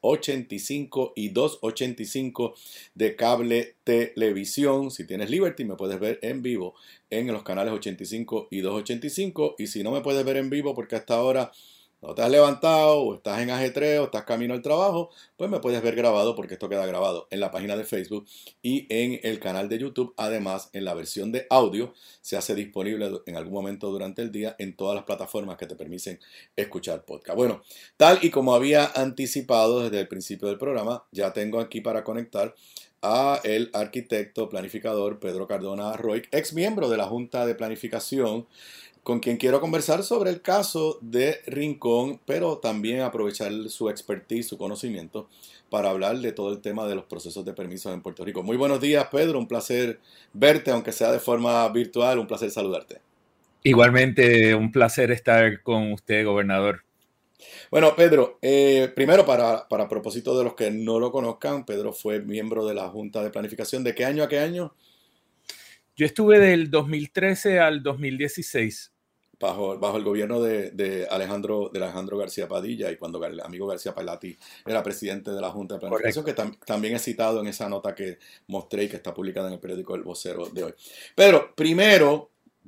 Speaker 2: 85 y 285 de cable televisión. Si tienes Liberty me puedes ver en vivo en los canales 85 y 285, y si no me puedes ver en vivo porque hasta ahora no te has levantado o estás en ajetreo, estás camino al trabajo, pues me puedes ver grabado, porque esto queda grabado en la página de Facebook y en el canal de YouTube. Además, en la versión de audio se hace disponible en algún momento durante el día en todas las plataformas que te permiten escuchar podcast. Bueno, tal y como había anticipado desde el principio del programa, ya tengo aquí para conectar a el arquitecto planificador Pedro Cardona Roig, ex miembro de la Junta de Planificación, con quien quiero conversar sobre el caso de Rincón, pero también aprovechar su expertise, su conocimiento, para hablar de todo el tema de los procesos de permisos en Puerto Rico. Muy buenos días, Pedro, un placer verte, aunque sea de forma virtual, un placer saludarte.
Speaker 8: Igualmente, un placer estar con usted, gobernador.
Speaker 2: Bueno, Pedro, primero para propósito de los que no lo conozcan, Pedro fue miembro de la Junta de Planificación. ¿De qué año a qué año?
Speaker 8: Yo estuve del 2013 al 2016.
Speaker 2: Bajo el gobierno de Alejandro García Padilla, y cuando el amigo García Palati era presidente de la Junta de Planificación. Correcto. Que también he citado en esa nota que mostré y que está publicada en el periódico El Vocero de hoy. Pero primero,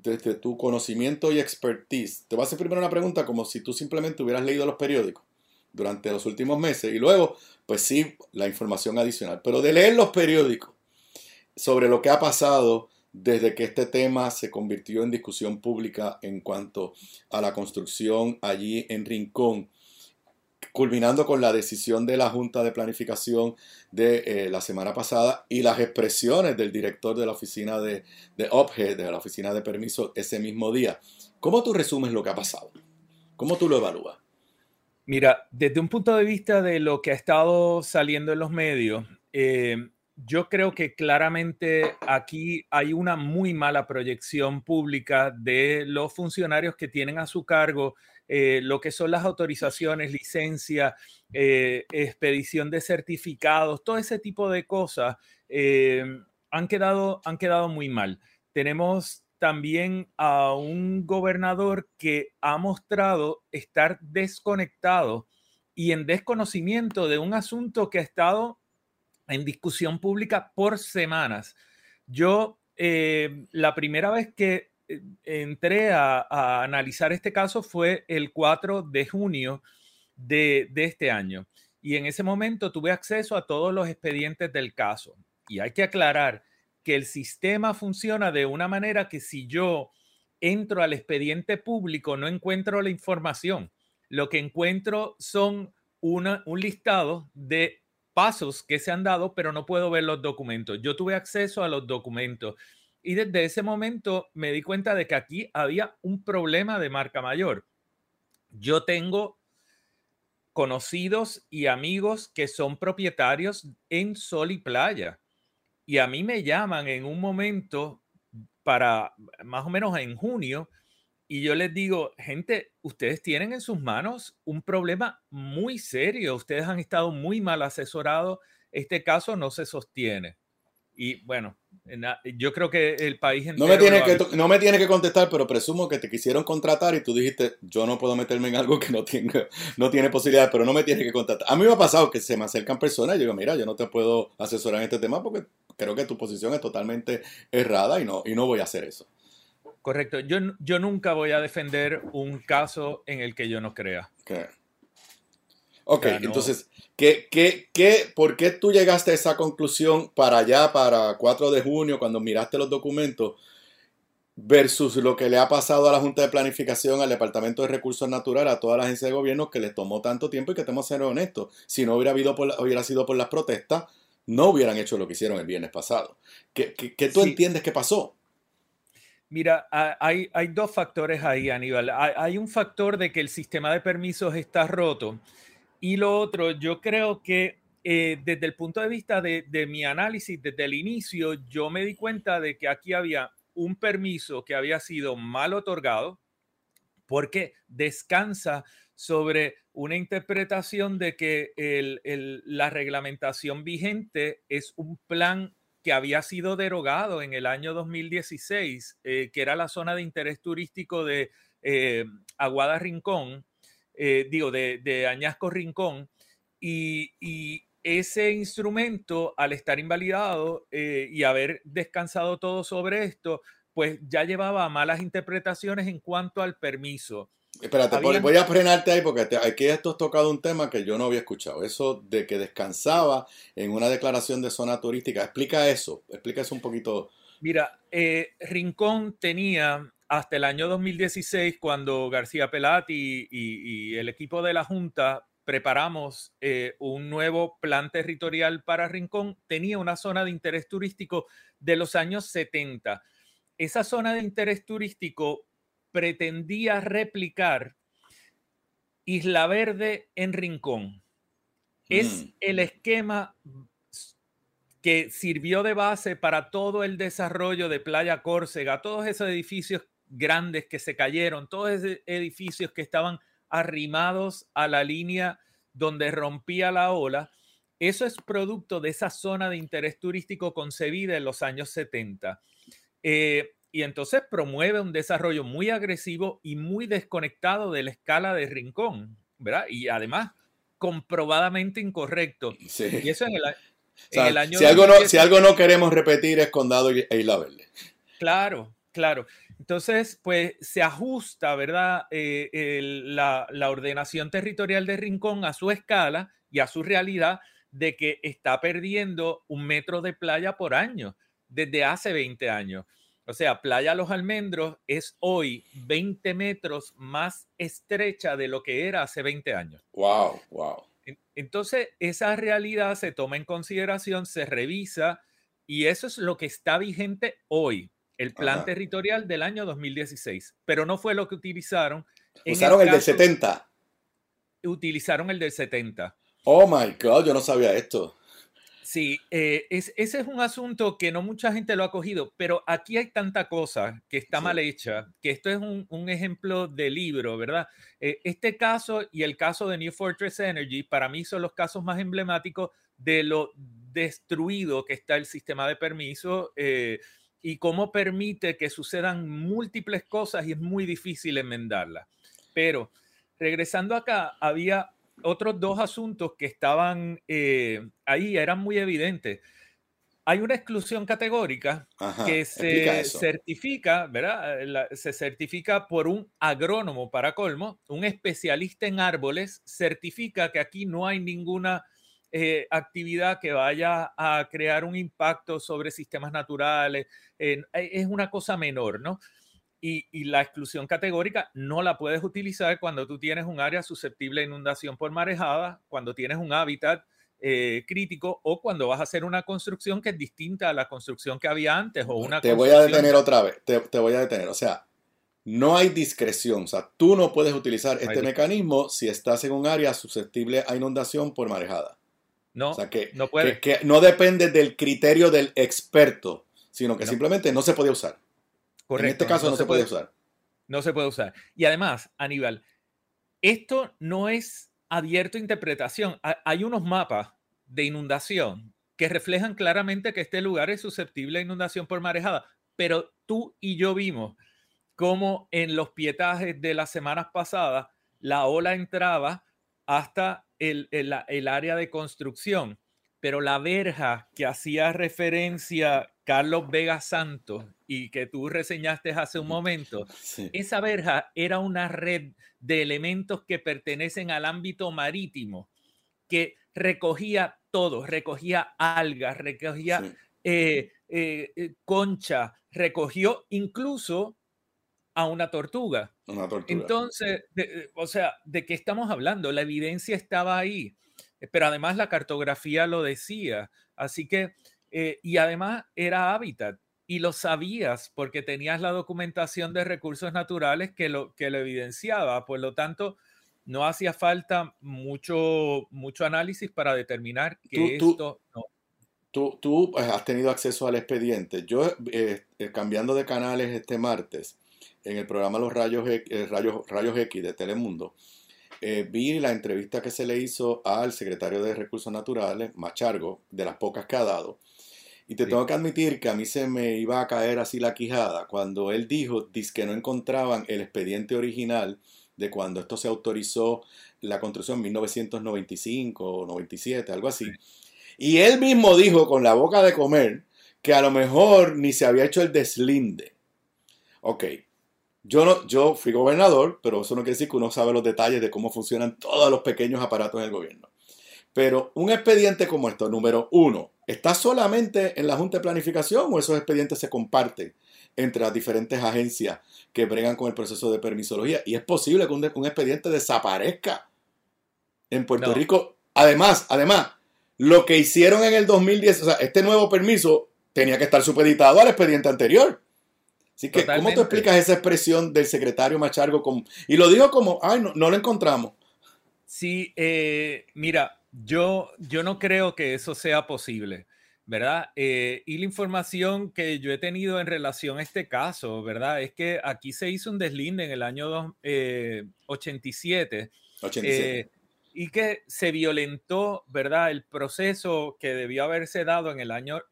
Speaker 2: desde tu conocimiento y expertise, te voy a hacer primero una pregunta como si tú simplemente hubieras leído los periódicos durante los últimos meses y luego, pues sí, la información adicional. Pero de leer los periódicos sobre lo que ha pasado desde que este tema se convirtió en discusión pública en cuanto a la construcción allí en Rincón, culminando con la decisión de la Junta de Planificación de la semana pasada y las expresiones del director de la oficina de OPGE, de la oficina de permiso, ese mismo día. ¿Cómo tú resumes lo que ha pasado? ¿Cómo tú lo evalúas?
Speaker 8: Mira, desde un punto de vista de lo que ha estado saliendo en los medios, yo creo que claramente aquí hay una muy mala proyección pública de los funcionarios que tienen a su cargo lo que son las autorizaciones, licencias, expedición de certificados, todo ese tipo de cosas han quedado muy mal. Tenemos también a un gobernador que ha mostrado estar desconectado y en desconocimiento de un asunto que ha estado en discusión pública por semanas. Yo, la primera vez que entré a analizar este caso fue el 4 de junio de este año. Y en ese momento tuve acceso a todos los expedientes del caso. Y hay que aclarar que el sistema funciona de una manera que si yo entro al expediente público no encuentro la información. Lo que encuentro son un listado de pasos que se han dado, pero no puedo ver los documentos. Yo tuve acceso a los documentos y desde ese momento me di cuenta de que aquí había un problema de marca mayor. Yo tengo conocidos y amigos que son propietarios en Sol y Playa y a mí me llaman en un momento para más o menos en junio y yo les digo, gente, ustedes tienen en sus manos un problema muy serio. Ustedes han estado muy mal asesorados. Este caso no se sostiene. Y bueno, yo creo que el país entero...
Speaker 2: No me tienes que contestar, pero presumo que te quisieron contratar y tú dijiste, yo no puedo meterme en algo que no tiene posibilidad, pero no me tienes que contratar. A mí me ha pasado que se me acercan personas y yo digo, mira, yo no te puedo asesorar en este tema porque creo que tu posición es totalmente errada y no voy a hacer eso.
Speaker 8: Correcto. Yo nunca voy a defender un caso en el que yo no crea.
Speaker 2: Ok, no. Entonces, ¿por qué tú llegaste a esa conclusión para 4 de junio, cuando miraste los documentos, versus lo que le ha pasado a la Junta de Planificación, al Departamento de Recursos Naturales, a toda la agencia de gobierno, que les tomó tanto tiempo y que tenemos que ser honestos? Si no hubiera sido por las protestas, no hubieran hecho lo que hicieron el viernes pasado. ¿Qué tú entiendes que pasó?
Speaker 8: Mira, hay dos factores ahí, Aníbal. Hay un factor de que el sistema de permisos está roto y lo otro, yo creo que desde el punto de vista de mi análisis, desde el inicio, yo me di cuenta de que aquí había un permiso que había sido mal otorgado porque descansa sobre una interpretación de que la reglamentación vigente es un plan que había sido derogado en el año 2016, que era la zona de interés turístico de Aguada Rincón, de Añasco Rincón, y ese instrumento, al estar invalidado y haber descansado todo sobre esto, pues ya llevaba malas interpretaciones en cuanto al permiso.
Speaker 2: Espérate, voy a frenarte ahí porque aquí esto has tocado un tema que yo no había escuchado. Eso de que descansaba en una declaración de zona turística. Explica eso un poquito.
Speaker 8: Mira, Rincón tenía hasta el año 2016, cuando García Pelati y el equipo de la Junta preparamos un nuevo plan territorial para Rincón, tenía una zona de interés turístico de los años 70. Esa zona de interés turístico pretendía replicar Isla Verde en Rincón. Es el esquema que sirvió de base para todo el desarrollo de Playa Córcega, todos esos edificios grandes que se cayeron, todos esos edificios que estaban arrimados a la línea donde rompía la ola. Eso es producto de esa zona de interés turístico concebida en los años 70. Y entonces promueve un desarrollo muy agresivo y muy desconectado de la escala de Rincón, ¿verdad? Y además comprobadamente incorrecto.
Speaker 2: Sí.
Speaker 8: Y eso en el año...
Speaker 2: Si algo no queremos repetir es Condado e Isla Verde.
Speaker 8: Claro. Claro. Entonces, pues se ajusta, ¿verdad? La ordenación territorial de Rincón a su escala y a su realidad de que está perdiendo 1 metro de playa por año desde hace 20 años. O sea, Playa Los Almendros es hoy 20 metros más estrecha de lo que era hace 20 años.
Speaker 2: Wow.
Speaker 8: Entonces, esa realidad se toma en consideración, se revisa y eso es lo que está vigente hoy. El plan territorial del año 2016, pero no fue lo que utilizaron.
Speaker 2: ¿Usaron el del 70?
Speaker 8: Utilizaron el del 70.
Speaker 2: Oh my God, yo no sabía esto.
Speaker 8: Sí, ese es un asunto que no mucha gente lo ha cogido, pero aquí hay tanta cosa que está mal hecha, que esto es un ejemplo de libro, ¿verdad? Este caso y el caso de New Fortress Energy, para mí son los casos más emblemáticos de lo destruido que está el sistema de permisos y cómo permite que sucedan múltiples cosas y es muy difícil enmendarlas. Pero regresando acá, había otros 2 asuntos que estaban ahí, eran muy evidentes. Hay una exclusión categórica que se certifica, ¿verdad? Se certifica por un agrónomo para colmo, un especialista en árboles, certifica que aquí no hay ninguna actividad que vaya a crear un impacto sobre sistemas naturales. Es una cosa menor, ¿no? Y la exclusión categórica no la puedes utilizar cuando tú tienes un área susceptible a inundación por marejada, cuando tienes un hábitat crítico o cuando vas a hacer una construcción que es distinta a la construcción que había antes.
Speaker 2: Te voy a detener otra vez, te voy a detener. O sea, no hay discreción. O sea, tú no puedes utilizar este mecanismo si estás en un área susceptible a inundación por marejada.
Speaker 8: No,
Speaker 2: o sea, que
Speaker 8: no
Speaker 2: depende del criterio del experto, sino que simplemente no se podía usar.
Speaker 8: Correcto,
Speaker 2: en este caso no se puede usar.
Speaker 8: No se puede usar. Y además, Aníbal, esto no es abierto a interpretación. Hay unos mapas de inundación que reflejan claramente que este lugar es susceptible a inundación por marejada, pero tú y yo vimos cómo en los pietajes de las semanas pasadas la ola entraba hasta el área de construcción, pero la verja que hacía referencia Carlos Vega Santos y que tú reseñaste hace un momento, esa verja era una red de elementos que pertenecen al ámbito marítimo, que recogía todo, recogía algas, recogía concha, recogió incluso a una tortuga. Entonces, o sea, ¿de qué estamos hablando? La evidencia estaba ahí, pero además la cartografía lo decía. Así que, y además era hábitat y lo sabías porque tenías la documentación de recursos naturales que lo evidenciaba. Por lo tanto, no hacía falta mucho análisis para determinar que esto no.
Speaker 2: Tú has tenido acceso al expediente. Yo, cambiando de canales este martes, en el programa Los Rayos X de Telemundo, vi la entrevista que se le hizo al secretario de Recursos Naturales, Machargo, de las pocas que ha dado. Y te tengo que admitir que a mí se me iba a caer así la quijada cuando él dijo que no encontraban el expediente original de cuando esto se autorizó la construcción en 1995 o 97, algo así. Y él mismo dijo con la boca de comer que a lo mejor ni se había hecho el deslinde. Ok. Yo fui gobernador, pero eso no quiere decir que uno sabe los detalles de cómo funcionan todos los pequeños aparatos del gobierno. Pero un expediente como esto, número 1, ¿está solamente en la Junta de Planificación o esos expedientes se comparten entre las diferentes agencias que bregan con el proceso de permisología? Y es posible que un expediente desaparezca en Puerto Rico. Además, lo que hicieron en el 2010, o sea, este nuevo permiso tenía que estar supeditado al expediente anterior. Así que, totalmente. ¿Cómo tú explicas esa expresión del secretario Machargo? Y lo digo como, no lo encontramos.
Speaker 8: Sí, mira, yo no creo que eso sea posible, ¿verdad? Y la información que yo he tenido en relación a este caso, ¿verdad? Es que aquí se hizo un deslinde en el año 87. Y que se violentó, ¿verdad? El proceso que debió haberse dado en el año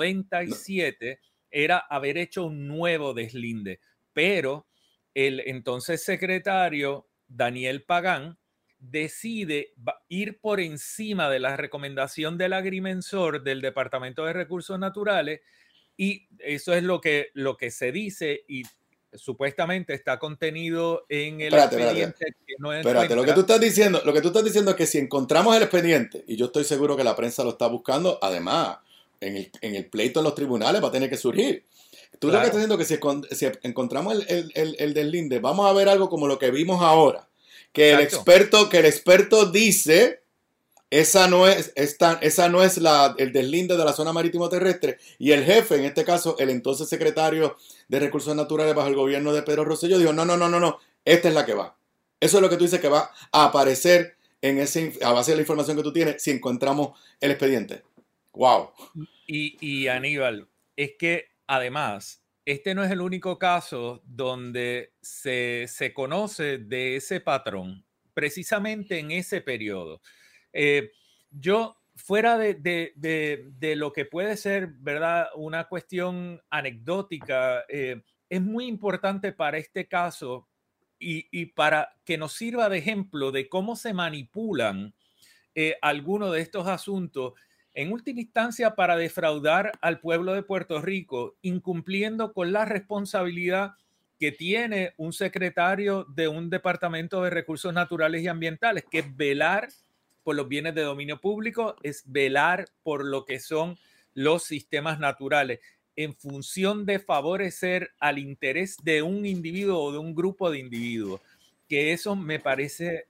Speaker 8: 97 era haber hecho un nuevo deslinde. Pero el entonces secretario Daniel Pagán decide ir por encima de la recomendación del agrimensor del Departamento de Recursos Naturales Y eso es lo que se dice y supuestamente está contenido en el expediente. Que no
Speaker 2: espérate, lo que tú estás diciendo es que si encontramos el expediente, y yo estoy seguro que la prensa lo está buscando, además, en el pleito en los tribunales va a tener que surgir. Tú lo que estás diciendo es que si encontramos el deslinde, vamos a ver algo como lo que vimos ahora. Que el experto dice, esa no es el deslinde de la zona marítimo terrestre, y el jefe, en este caso, el entonces secretario de Recursos Naturales bajo el gobierno de Pedro Rosselló, dijo, no, esta es la que va. Eso es lo que tú dices que va a aparecer a base de la información que tú tienes si encontramos el expediente. ¡Wow!
Speaker 8: Y Aníbal, es que además, este no es el único caso donde se conoce de ese patrón, precisamente en ese periodo. Yo, fuera de lo que puede ser, ¿verdad?, una cuestión anecdótica, es muy importante para este caso y para que nos sirva de ejemplo de cómo se manipulan algunos de estos asuntos, en última instancia para defraudar al pueblo de Puerto Rico, incumpliendo con la responsabilidad que tiene un secretario de un departamento de recursos naturales y ambientales, que es velar por los bienes de dominio público, es velar por lo que son los sistemas naturales, en función de favorecer al interés de un individuo o de un grupo de individuos, que eso me parece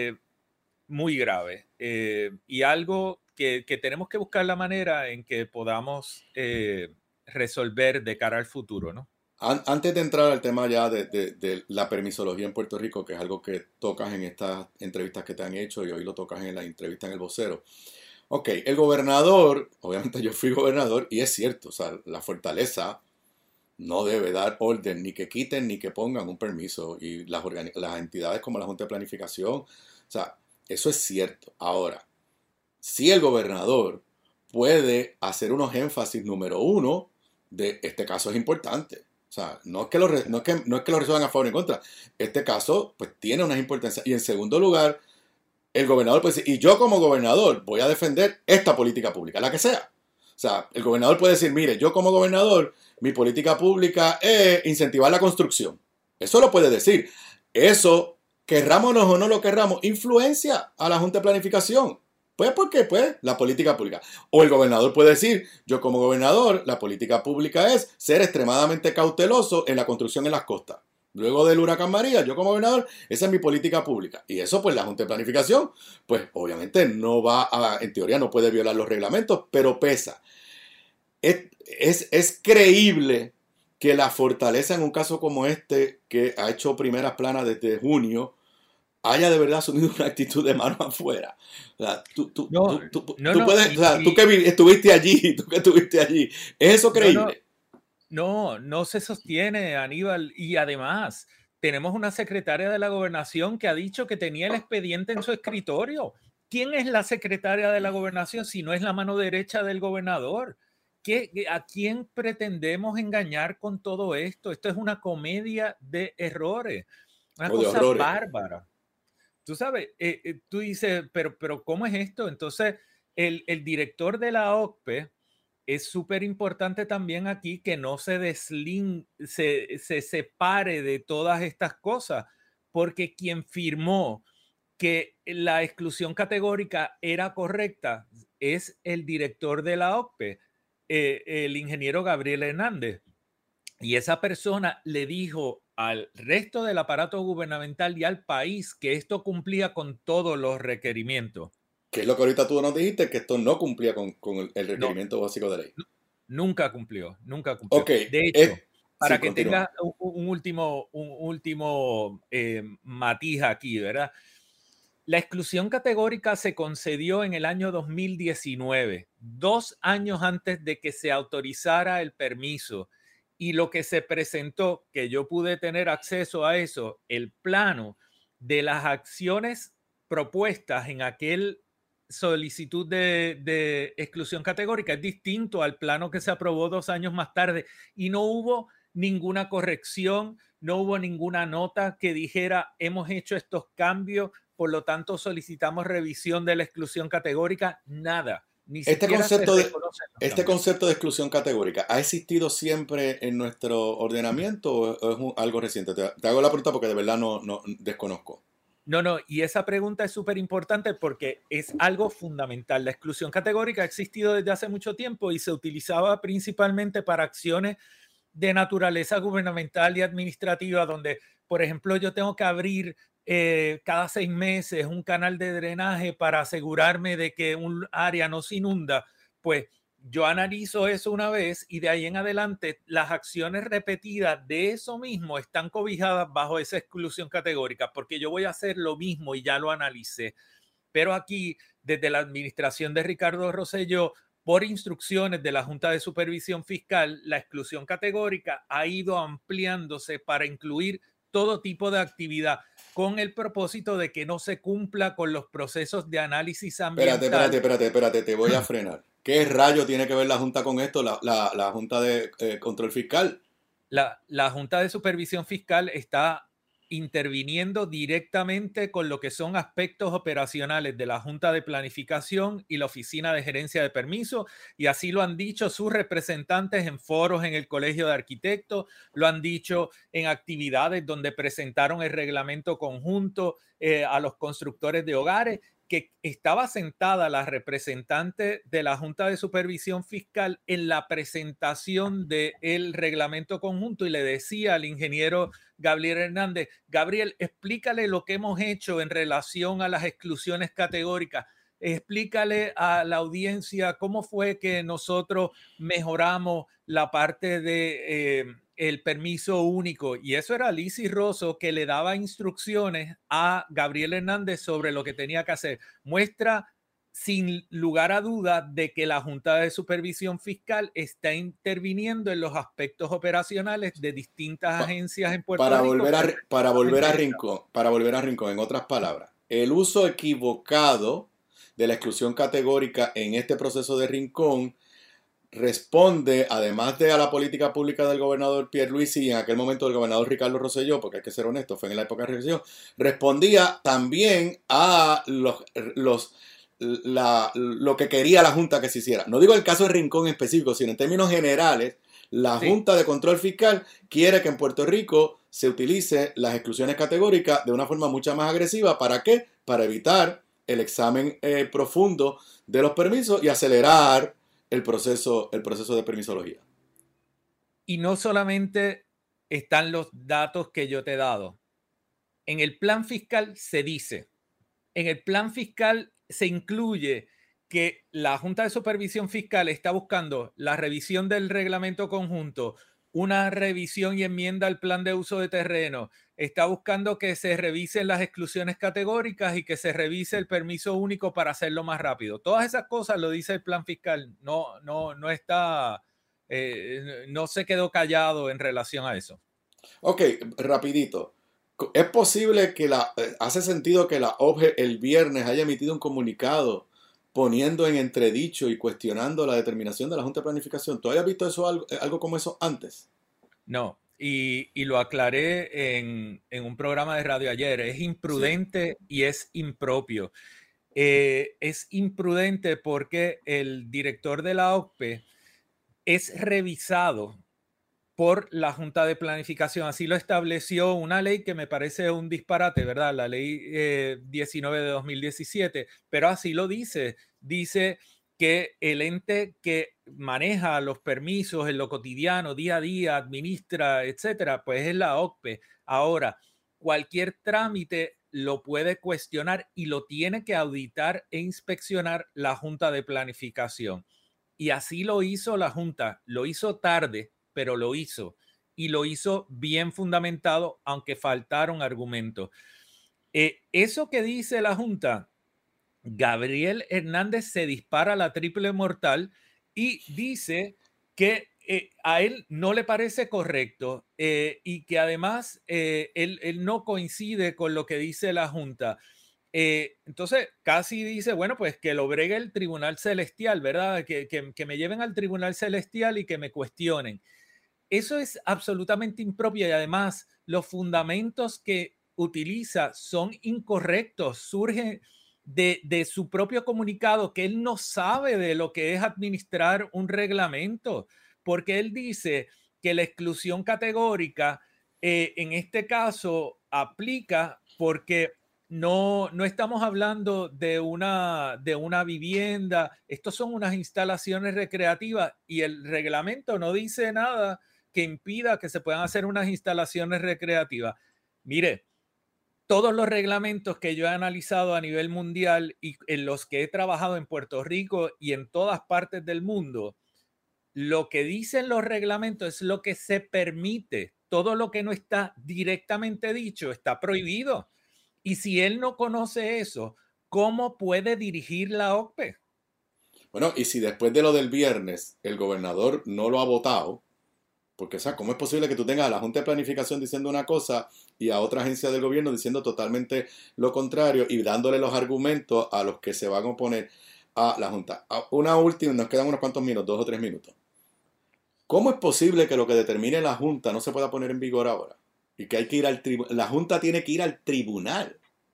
Speaker 8: muy grave y algo que tenemos que buscar la manera en que podamos resolver de cara al futuro, ¿no?
Speaker 2: Antes de entrar al tema ya de la permisología en Puerto Rico, que es algo que tocas en estas entrevistas que te han hecho y hoy lo tocas en la entrevista en El Vocero. Ok, el gobernador, obviamente yo fui gobernador y es cierto, o sea, la fortaleza no debe dar orden ni que quiten ni que pongan un permiso, y las entidades como la Junta de Planificación, o sea, eso es cierto. Ahora, si el gobernador puede hacer unos énfasis, número uno, de este caso es importante. O sea, no es que lo resuelvan a favor o en contra. Este caso, pues, tiene una importancia. Y en segundo lugar, el gobernador puede decir, y yo como gobernador voy a defender esta política pública, la que sea. O sea, el gobernador puede decir, mire, yo como gobernador, mi política pública es incentivar la construcción. Eso lo puede decir. Eso, querrámonos o no lo querramos, influencia a la Junta de Planificación. Pues, ¿por qué? Pues, la política pública. O el gobernador puede decir, yo como gobernador, la política pública es ser extremadamente cauteloso en la construcción en las costas. Luego del huracán María, yo como gobernador, esa es mi política pública. Y eso, pues, la Junta de Planificación, pues, obviamente no en teoría no puede violar los reglamentos, pero pesa. Es creíble que la fortaleza en un caso como este, que ha hecho primeras planas desde junio, haya de verdad asumido una actitud de mano afuera. O sea, tú que estuviste allí, ¿es eso creíble?
Speaker 8: No se sostiene, Aníbal. Y además, tenemos una secretaria de la Gobernación que ha dicho que tenía el expediente en su escritorio. ¿Quién es la secretaria de la Gobernación si no es la mano derecha del gobernador? ¿A quién pretendemos engañar con todo esto? Esto es una comedia de errores, una cosa bárbara. Tú sabes, tú dices, pero ¿cómo es esto? Entonces, el director de la OCPE es súper importante también aquí que no se separe de todas estas cosas, porque quien firmó que la exclusión categórica era correcta es el director de la OCPE, el ingeniero Gabriel Hernández. Y esa persona le dijo al resto del aparato gubernamental y al país que esto cumplía con todos los requerimientos.
Speaker 2: Que es lo que ahorita tú nos dijiste, que esto no cumplía con el requerimiento básico de ley.
Speaker 8: Nunca cumplió.
Speaker 2: Okay.
Speaker 8: De hecho, para que tenga un último matiz aquí, ¿verdad? La exclusión categórica se concedió en el año 2019, 2 años antes de que se autorizara el permiso. Y lo que se presentó, que yo pude tener acceso a eso, el plano de las acciones propuestas en aquel solicitud de exclusión categórica es distinto al plano que se aprobó 2 años más tarde, y no hubo ninguna corrección, no hubo ninguna nota que dijera hemos hecho estos cambios, por lo tanto solicitamos revisión de la exclusión categórica, nada. ni
Speaker 2: Este
Speaker 8: siquiera
Speaker 2: concepto,
Speaker 8: se reconocen los
Speaker 2: este
Speaker 8: cambios.
Speaker 2: concepto de exclusión categórica, ¿ha existido siempre en nuestro ordenamiento o es algo reciente? Te hago la pregunta porque de verdad no desconozco.
Speaker 8: No, y esa pregunta es súper importante porque es algo fundamental. La exclusión categórica ha existido desde hace mucho tiempo y se utilizaba principalmente para acciones de naturaleza gubernamental y administrativa, donde, por ejemplo, yo tengo que abrir cada 6 meses un canal de drenaje para asegurarme de que un área no se inunda. Pues yo analizo eso una vez y de ahí en adelante las acciones repetidas de eso mismo están cobijadas bajo esa exclusión categórica, porque yo voy a hacer lo mismo y ya lo analicé. Pero aquí, desde la administración de Ricardo Rosselló, por instrucciones de la Junta de Supervisión Fiscal, la exclusión categórica ha ido ampliándose para incluir todo tipo de actividad con el propósito de que no se cumpla con los procesos de análisis ambiental.
Speaker 2: Espérate, te voy a frenar. ¿Qué rayo tiene que ver la Junta con esto, la Junta de Control Fiscal?
Speaker 8: La Junta de Supervisión Fiscal está interviniendo directamente con lo que son aspectos operacionales de la Junta de Planificación y la Oficina de Gerencia de Permiso, y así lo han dicho sus representantes en foros en el Colegio de Arquitectos, lo han dicho en actividades donde presentaron el reglamento conjunto a los constructores de hogares, que estaba sentada la representante de la Junta de Supervisión Fiscal en la presentación del reglamento conjunto y le decía al ingeniero Gabriel Hernández: Gabriel, explícale lo que hemos hecho en relación a las exclusiones categóricas, explícale a la audiencia cómo fue que nosotros mejoramos la parte de el permiso único. Y eso era Lizzy Rosso, que le daba instrucciones a Gabriel Hernández sobre lo que tenía que hacer. Muestra sin lugar a duda de que la Junta de Supervisión Fiscal está interviniendo en los aspectos operacionales de distintas agencias en Puerto Rico.
Speaker 2: Para volver a Rincón, en otras palabras, el uso equivocado de la exclusión categórica en este proceso de Rincón responde, además de a la política pública del gobernador Pierluisi y en aquel momento del gobernador Ricardo Rosselló, porque hay que ser honesto, fue en la época de reelección, respondía también a lo que quería la Junta que se hiciera. No digo el caso de Rincón en específico, sino en términos generales, la Junta de Control Fiscal quiere que en Puerto Rico se utilice las exclusiones categóricas de una forma mucho más agresiva. ¿Para qué? Para evitar el examen profundo de los permisos y acelerar el proceso de permisología.
Speaker 8: Y no solamente están los datos que yo te he dado. En el plan fiscal se dice, en el plan fiscal se incluye que la Junta de Supervisión Fiscal está buscando la revisión del reglamento conjunto, una revisión y enmienda al plan de uso de terreno, está buscando que se revisen las exclusiones categóricas y que se revise el permiso único para hacerlo más rápido. Todas esas cosas lo dice el plan fiscal, no está, no se quedó callado en relación a eso.
Speaker 2: Ok, rapidito. ¿Es posible que hace sentido que la OPGE el viernes haya emitido un comunicado poniendo en entredicho y cuestionando la determinación de la Junta de Planificación? ¿Tú habías visto eso, algo como eso antes?
Speaker 8: No, y lo aclaré en un programa de radio ayer. Es imprudente, sí, y es impropio. Es imprudente porque el director de la OPGE es revisado por la Junta de Planificación. Así lo estableció una ley que me parece un disparate, ¿verdad? La ley 19 de 2017, pero así lo dice. Dice que el ente que maneja los permisos en lo cotidiano, día a día, administra, etcétera, pues es la OPGE. Ahora, cualquier trámite lo puede cuestionar y lo tiene que auditar e inspeccionar la Junta de Planificación. Y así lo hizo la Junta. Lo hizo tarde, pero lo hizo. Y lo hizo bien fundamentado, aunque faltaron argumentos. Eso que dice la Junta, Gabriel Hernández se dispara la triple mortal y dice que a él no le parece correcto y que además él no coincide con lo que dice la Junta. Entonces casi dice, bueno, pues que lo bregue el Tribunal Celestial, ¿verdad? Que me lleven al Tribunal Celestial y que me cuestionen. Eso es absolutamente impropio y además los fundamentos que utiliza son incorrectos, surgen de su propio comunicado que él no sabe de lo que es administrar un reglamento, porque él dice que la exclusión categórica en este caso aplica porque no estamos hablando de una vivienda, estos son unas instalaciones recreativas y el reglamento no dice nada que impida que se puedan hacer unas instalaciones recreativas. Mire, todos los reglamentos que yo he analizado a nivel mundial y en los que he trabajado en Puerto Rico y en todas partes del mundo, lo que dicen los reglamentos es lo que se permite. Todo lo que no está directamente dicho está prohibido. Y si él no conoce eso, ¿cómo puede dirigir la OCPE?
Speaker 2: Bueno, y si después de lo del viernes el gobernador no lo ha votado, porque, o sea, ¿cómo es posible que tú tengas a la Junta de Planificación diciendo una cosa y a otra agencia del gobierno diciendo totalmente lo contrario y dándole los argumentos a los que se van a oponer a la Junta? Una última, nos quedan unos cuantos minutos, 2 o 3 minutos. ¿Cómo es posible que lo que determine la Junta no se pueda poner en vigor ahora? Y que hay que ir al tribunal. La Junta tiene que ir al tribunal.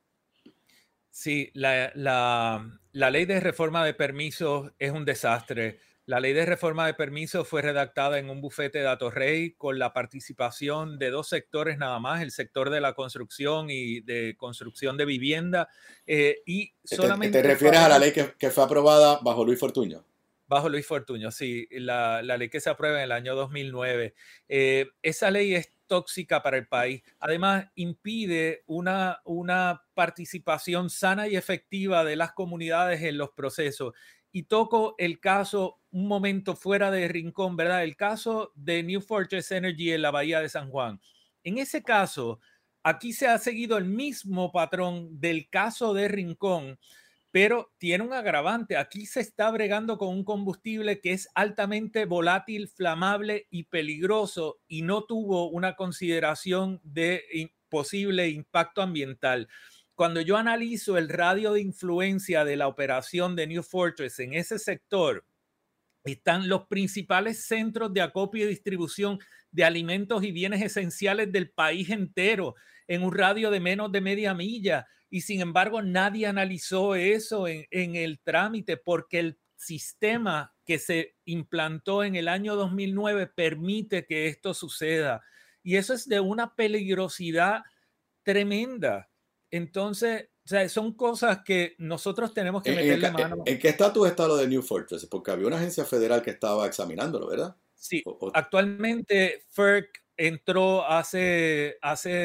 Speaker 8: Sí, la ley de reforma de permisos es un desastre. La ley de reforma de permisos fue redactada en un bufete de Atorrey con la participación de 2 sectores nada más, el sector de la construcción y de construcción de vivienda. Y solamente
Speaker 2: ¿Te refieres a la ley que fue aprobada bajo Luis Fortuño?
Speaker 8: Bajo Luis Fortuño, sí, la ley que se aprueba en el año 2009. Esa ley es tóxica para el país. Además, impide una participación sana y efectiva de las comunidades en los procesos. Y toco el caso un momento fuera de Rincón, ¿verdad? El caso de New Fortress Energy en la Bahía de San Juan. En ese caso, aquí se ha seguido el mismo patrón del caso de Rincón, pero tiene un agravante. Aquí se está bregando con un combustible que es altamente volátil, flamable y peligroso y no tuvo una consideración de posible impacto ambiental. Cuando yo analizo el radio de influencia de la operación de New Fortress en ese sector, están los principales centros de acopio y distribución de alimentos y bienes esenciales del país entero en un radio de menos de media milla. Y sin embargo, nadie analizó eso en el trámite porque el sistema que se implantó en el año 2009 permite que esto suceda. Y eso es de una peligrosidad tremenda. Entonces, o sea, son cosas que nosotros tenemos que meterle mano.
Speaker 2: ¿En qué estatus está lo de New Fortress? Porque había una agencia federal que estaba examinándolo, ¿verdad?
Speaker 8: Sí, actualmente FERC entró hace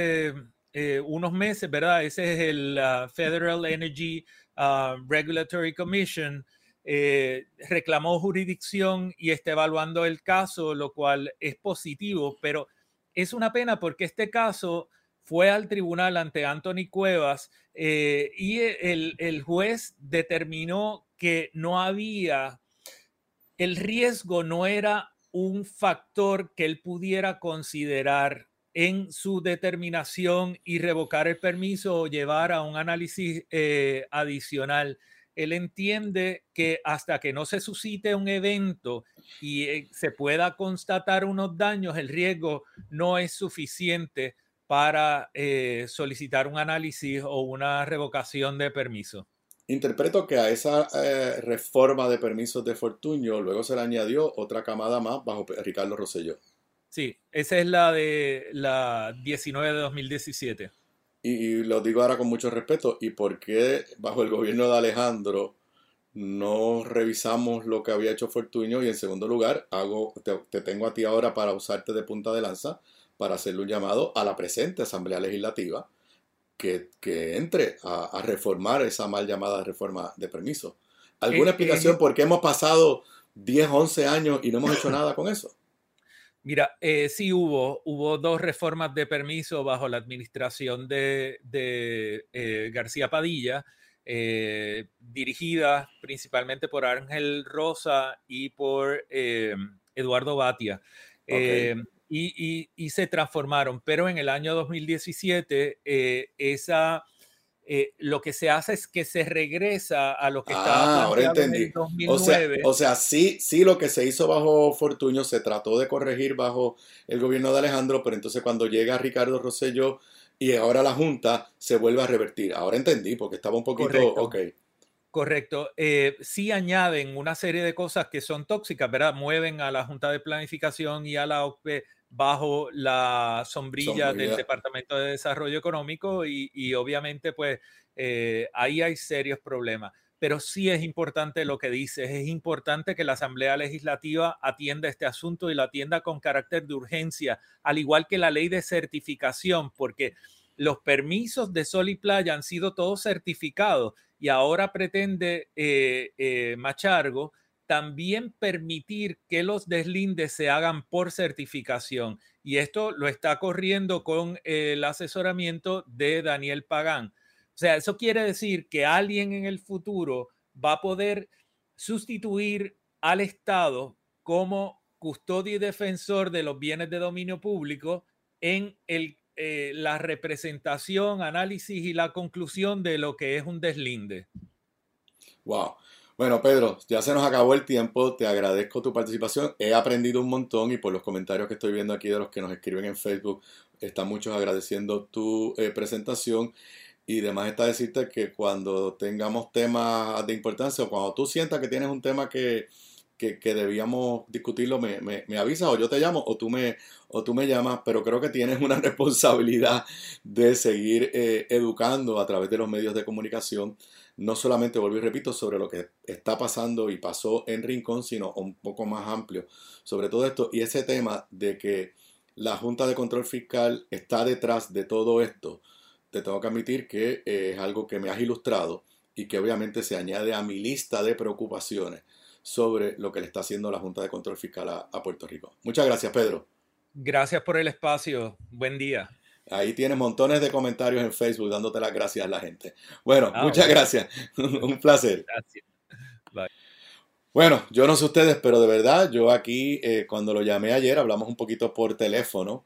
Speaker 8: unos meses, ¿verdad? Ese es el Federal Energy Regulatory Commission. Reclamó jurisdicción y está evaluando el caso, lo cual es positivo, pero es una pena porque este caso fue al tribunal ante Anthony Cuevas y el juez determinó que no había, el riesgo no era un factor que él pudiera considerar en su determinación y revocar el permiso o llevar a un análisis adicional. Él entiende que hasta que no se suscite un evento y se pueda constatar unos daños, el riesgo no es suficiente para solicitar un análisis o una revocación de permiso.
Speaker 2: Interpreto que a esa reforma de permisos de Fortuño luego se le añadió otra camada más bajo Ricardo Rosselló.
Speaker 8: Sí, esa es la de la 19 de 2017.
Speaker 2: Y lo digo ahora con mucho respeto. ¿Y por qué bajo el gobierno de Alejandro no revisamos lo que había hecho Fortuño? Y en segundo lugar, te tengo a ti ahora para usarte de punta de lanza para hacerle un llamado a la presente Asamblea Legislativa que entre a reformar esa mal llamada reforma de permiso. ¿Alguna explicación por qué hemos pasado 10, 11 años y no hemos hecho nada con eso?
Speaker 8: Mira, sí hubo 2 reformas de permiso bajo la administración de García Padilla, dirigidas principalmente por Ángel Rosa y por Eduardo Batia. Okay. Y se transformaron, pero en el año 2017 esa lo que se hace es que se regresa a lo que estaba
Speaker 2: ahora
Speaker 8: planteado en
Speaker 2: entendí.
Speaker 8: el 2009.
Speaker 2: O sea, sí lo que se hizo bajo Fortuño se trató de corregir bajo el gobierno de Alejandro, pero entonces cuando llega Ricardo Rosselló y ahora la Junta se vuelve a revertir. Ahora entendí, porque estaba un poquito...
Speaker 8: Correcto.
Speaker 2: Okay.
Speaker 8: Correcto. Sí añaden una serie de cosas que son tóxicas, ¿verdad? Mueven a la Junta de Planificación y a la OCPE bajo la sombrilla del Departamento de Desarrollo Económico y obviamente pues ahí hay serios problemas. Pero sí es importante lo que dices, es importante que la Asamblea Legislativa atienda este asunto y lo atienda con carácter de urgencia, al igual que la ley de certificación, porque los permisos de sol y playa han sido todos certificados y ahora pretende Machargo también permitir que los deslindes se hagan por certificación. Y esto lo está corriendo con el asesoramiento de Daniel Pagán. O sea, eso quiere decir que alguien en el futuro va a poder sustituir al Estado como custodio y defensor de los bienes de dominio público en la representación, análisis y la conclusión de lo que es un deslinde.
Speaker 2: Wow. Bueno, Pedro, ya se nos acabó el tiempo. Te agradezco tu participación. He aprendido un montón y por los comentarios que estoy viendo aquí de los que nos escriben en Facebook, están muchos agradeciendo tu presentación. Y además está decirte que cuando tengamos temas de importancia o cuando tú sientas que tienes un tema que debíamos discutirlo, me avisas o yo te llamo o tú me llamas, pero creo que tienes una responsabilidad de seguir educando a través de los medios de comunicación, no solamente, vuelvo y repito, sobre lo que está pasando y pasó en Rincón, sino un poco más amplio sobre todo esto y ese tema de que la Junta de Control Fiscal está detrás de todo esto. Te tengo que admitir que es algo que me has ilustrado y que obviamente se añade a mi lista de preocupaciones sobre lo que le está haciendo la Junta de Control Fiscal a Puerto Rico. Muchas gracias, Pedro.
Speaker 8: Gracias por el espacio. Buen día.
Speaker 2: Ahí tienes montones de comentarios en Facebook dándote las gracias a la gente. Bueno, muchas gracias. Un placer. Gracias. Bye. Bueno, yo no sé ustedes, pero de verdad, yo aquí, cuando lo llamé ayer, hablamos un poquito por teléfono.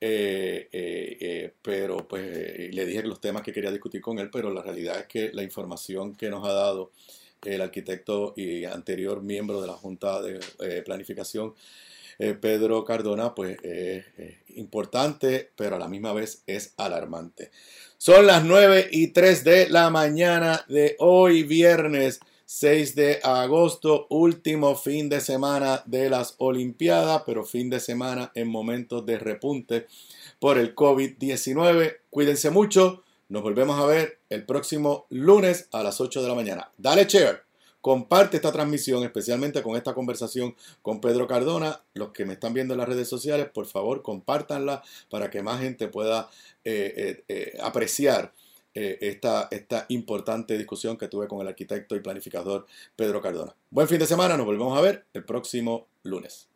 Speaker 2: Pero pues le dije los temas que quería discutir con él, pero la realidad es que la información que nos ha dado el arquitecto y anterior miembro de la Junta de Planificación, Pedro Cardona, pues es importante, pero a la misma vez es alarmante. Son las 9:03 de la mañana de hoy, viernes 6 de agosto, último fin de semana de las Olimpiadas, pero fin de semana en momentos de repunte por el COVID-19. Cuídense mucho, nos volvemos a ver el próximo lunes a las 8 de la mañana. Dale share, comparte esta transmisión, especialmente con esta conversación con Pedro Cardona. Los que me están viendo en las redes sociales, por favor, compártanla para que más gente pueda apreciar esta importante discusión que tuve con el arquitecto y planificador Pedro Cardona. Buen fin de semana, nos volvemos a ver el próximo lunes.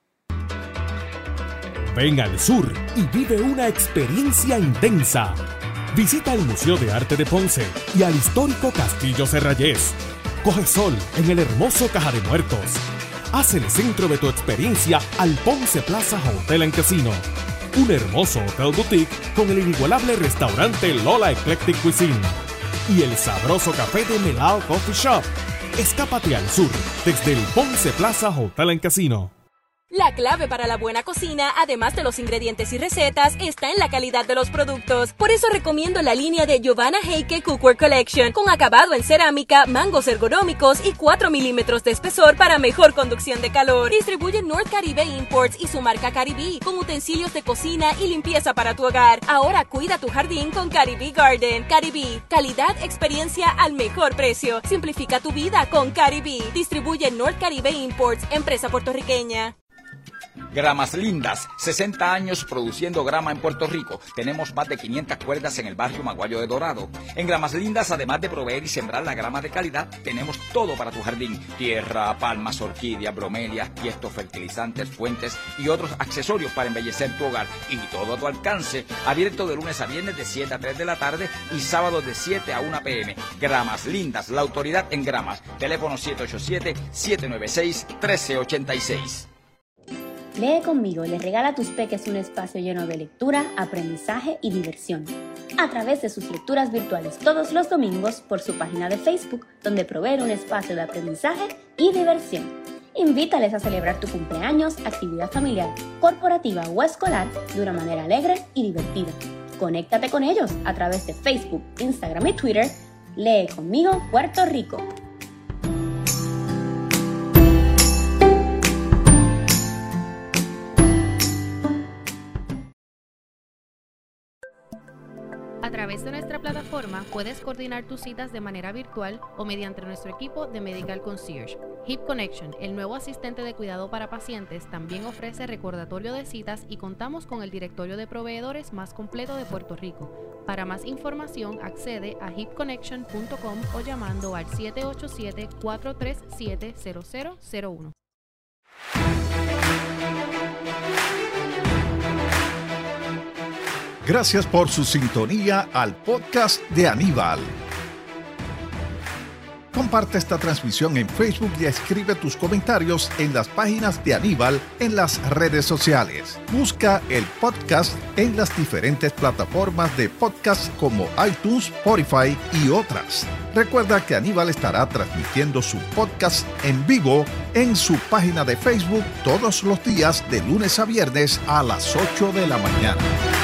Speaker 6: Ven al sur y vive una experiencia intensa. Visita el Museo de Arte de Ponce y al histórico Castillo Serrayés. Coge sol en el hermoso Caja de Muertos. Haz el centro de tu experiencia al Ponce Plaza Hotel and Casino. Un hermoso hotel boutique con el inigualable restaurante Lola Eclectic Cuisine y el sabroso café de Melao Coffee Shop. Escápate al sur desde el Ponce Plaza Hotel and Casino.
Speaker 7: La clave para la buena cocina, además de los ingredientes y recetas, está en la calidad de los productos. Por eso recomiendo la línea de Giovanna Heike Cookware Collection, con acabado en cerámica, mangos ergonómicos y 4 milímetros de espesor para mejor conducción de calor. Distribuye North Caribe Imports y su marca Caribe, con utensilios de cocina y limpieza para tu hogar. Ahora cuida tu jardín con Caribe Garden. Caribe, calidad, experiencia al mejor precio. Simplifica tu vida con Caribe. Distribuye North Caribe Imports, empresa puertorriqueña.
Speaker 3: Gramas Lindas, 60 años produciendo grama en Puerto Rico. Tenemos más de 500 cuerdas en el barrio Maguayo de Dorado. En Gramas Lindas, además de proveer y sembrar la grama de calidad, tenemos todo para tu jardín. Tierra, palmas, orquídeas, bromelias, tiestos, fertilizantes, fuentes y otros accesorios para embellecer tu hogar. Y todo a tu alcance. Abierto de lunes a viernes de 7 a 3 de la tarde y sábados de 7 a 1 p.m. Gramas Lindas, la autoridad en gramas. Teléfono 787-796-1386.
Speaker 4: Lee conmigo, le regala a tus peques un espacio lleno de lectura, aprendizaje y diversión. a través de sus lecturas virtuales todos los domingos por su página de Facebook, donde provee un espacio de aprendizaje y diversión. Invítales a celebrar tu cumpleaños, actividad familiar, corporativa o escolar de una manera alegre y divertida. Conéctate con ellos a través de Facebook, Instagram y Twitter. Lee conmigo Puerto Rico.
Speaker 5: A través de nuestra plataforma puedes coordinar tus citas de manera virtual o mediante nuestro equipo de Medical Concierge. Hip Connection, el nuevo asistente de cuidado para pacientes, también ofrece recordatorio de citas y contamos con el directorio de proveedores más completo de Puerto Rico. Para más información, accede a hipconnection.com o llamando al 787-437-0001.
Speaker 1: Gracias por su sintonía al podcast de Aníbal. Comparte esta transmisión en Facebook y escribe tus comentarios en las páginas de Aníbal en las redes sociales. Busca el podcast en las diferentes plataformas de podcast como iTunes, Spotify y otras. Recuerda que Aníbal estará transmitiendo su podcast en vivo en su página de Facebook todos los días de lunes a viernes a las 8 de la mañana.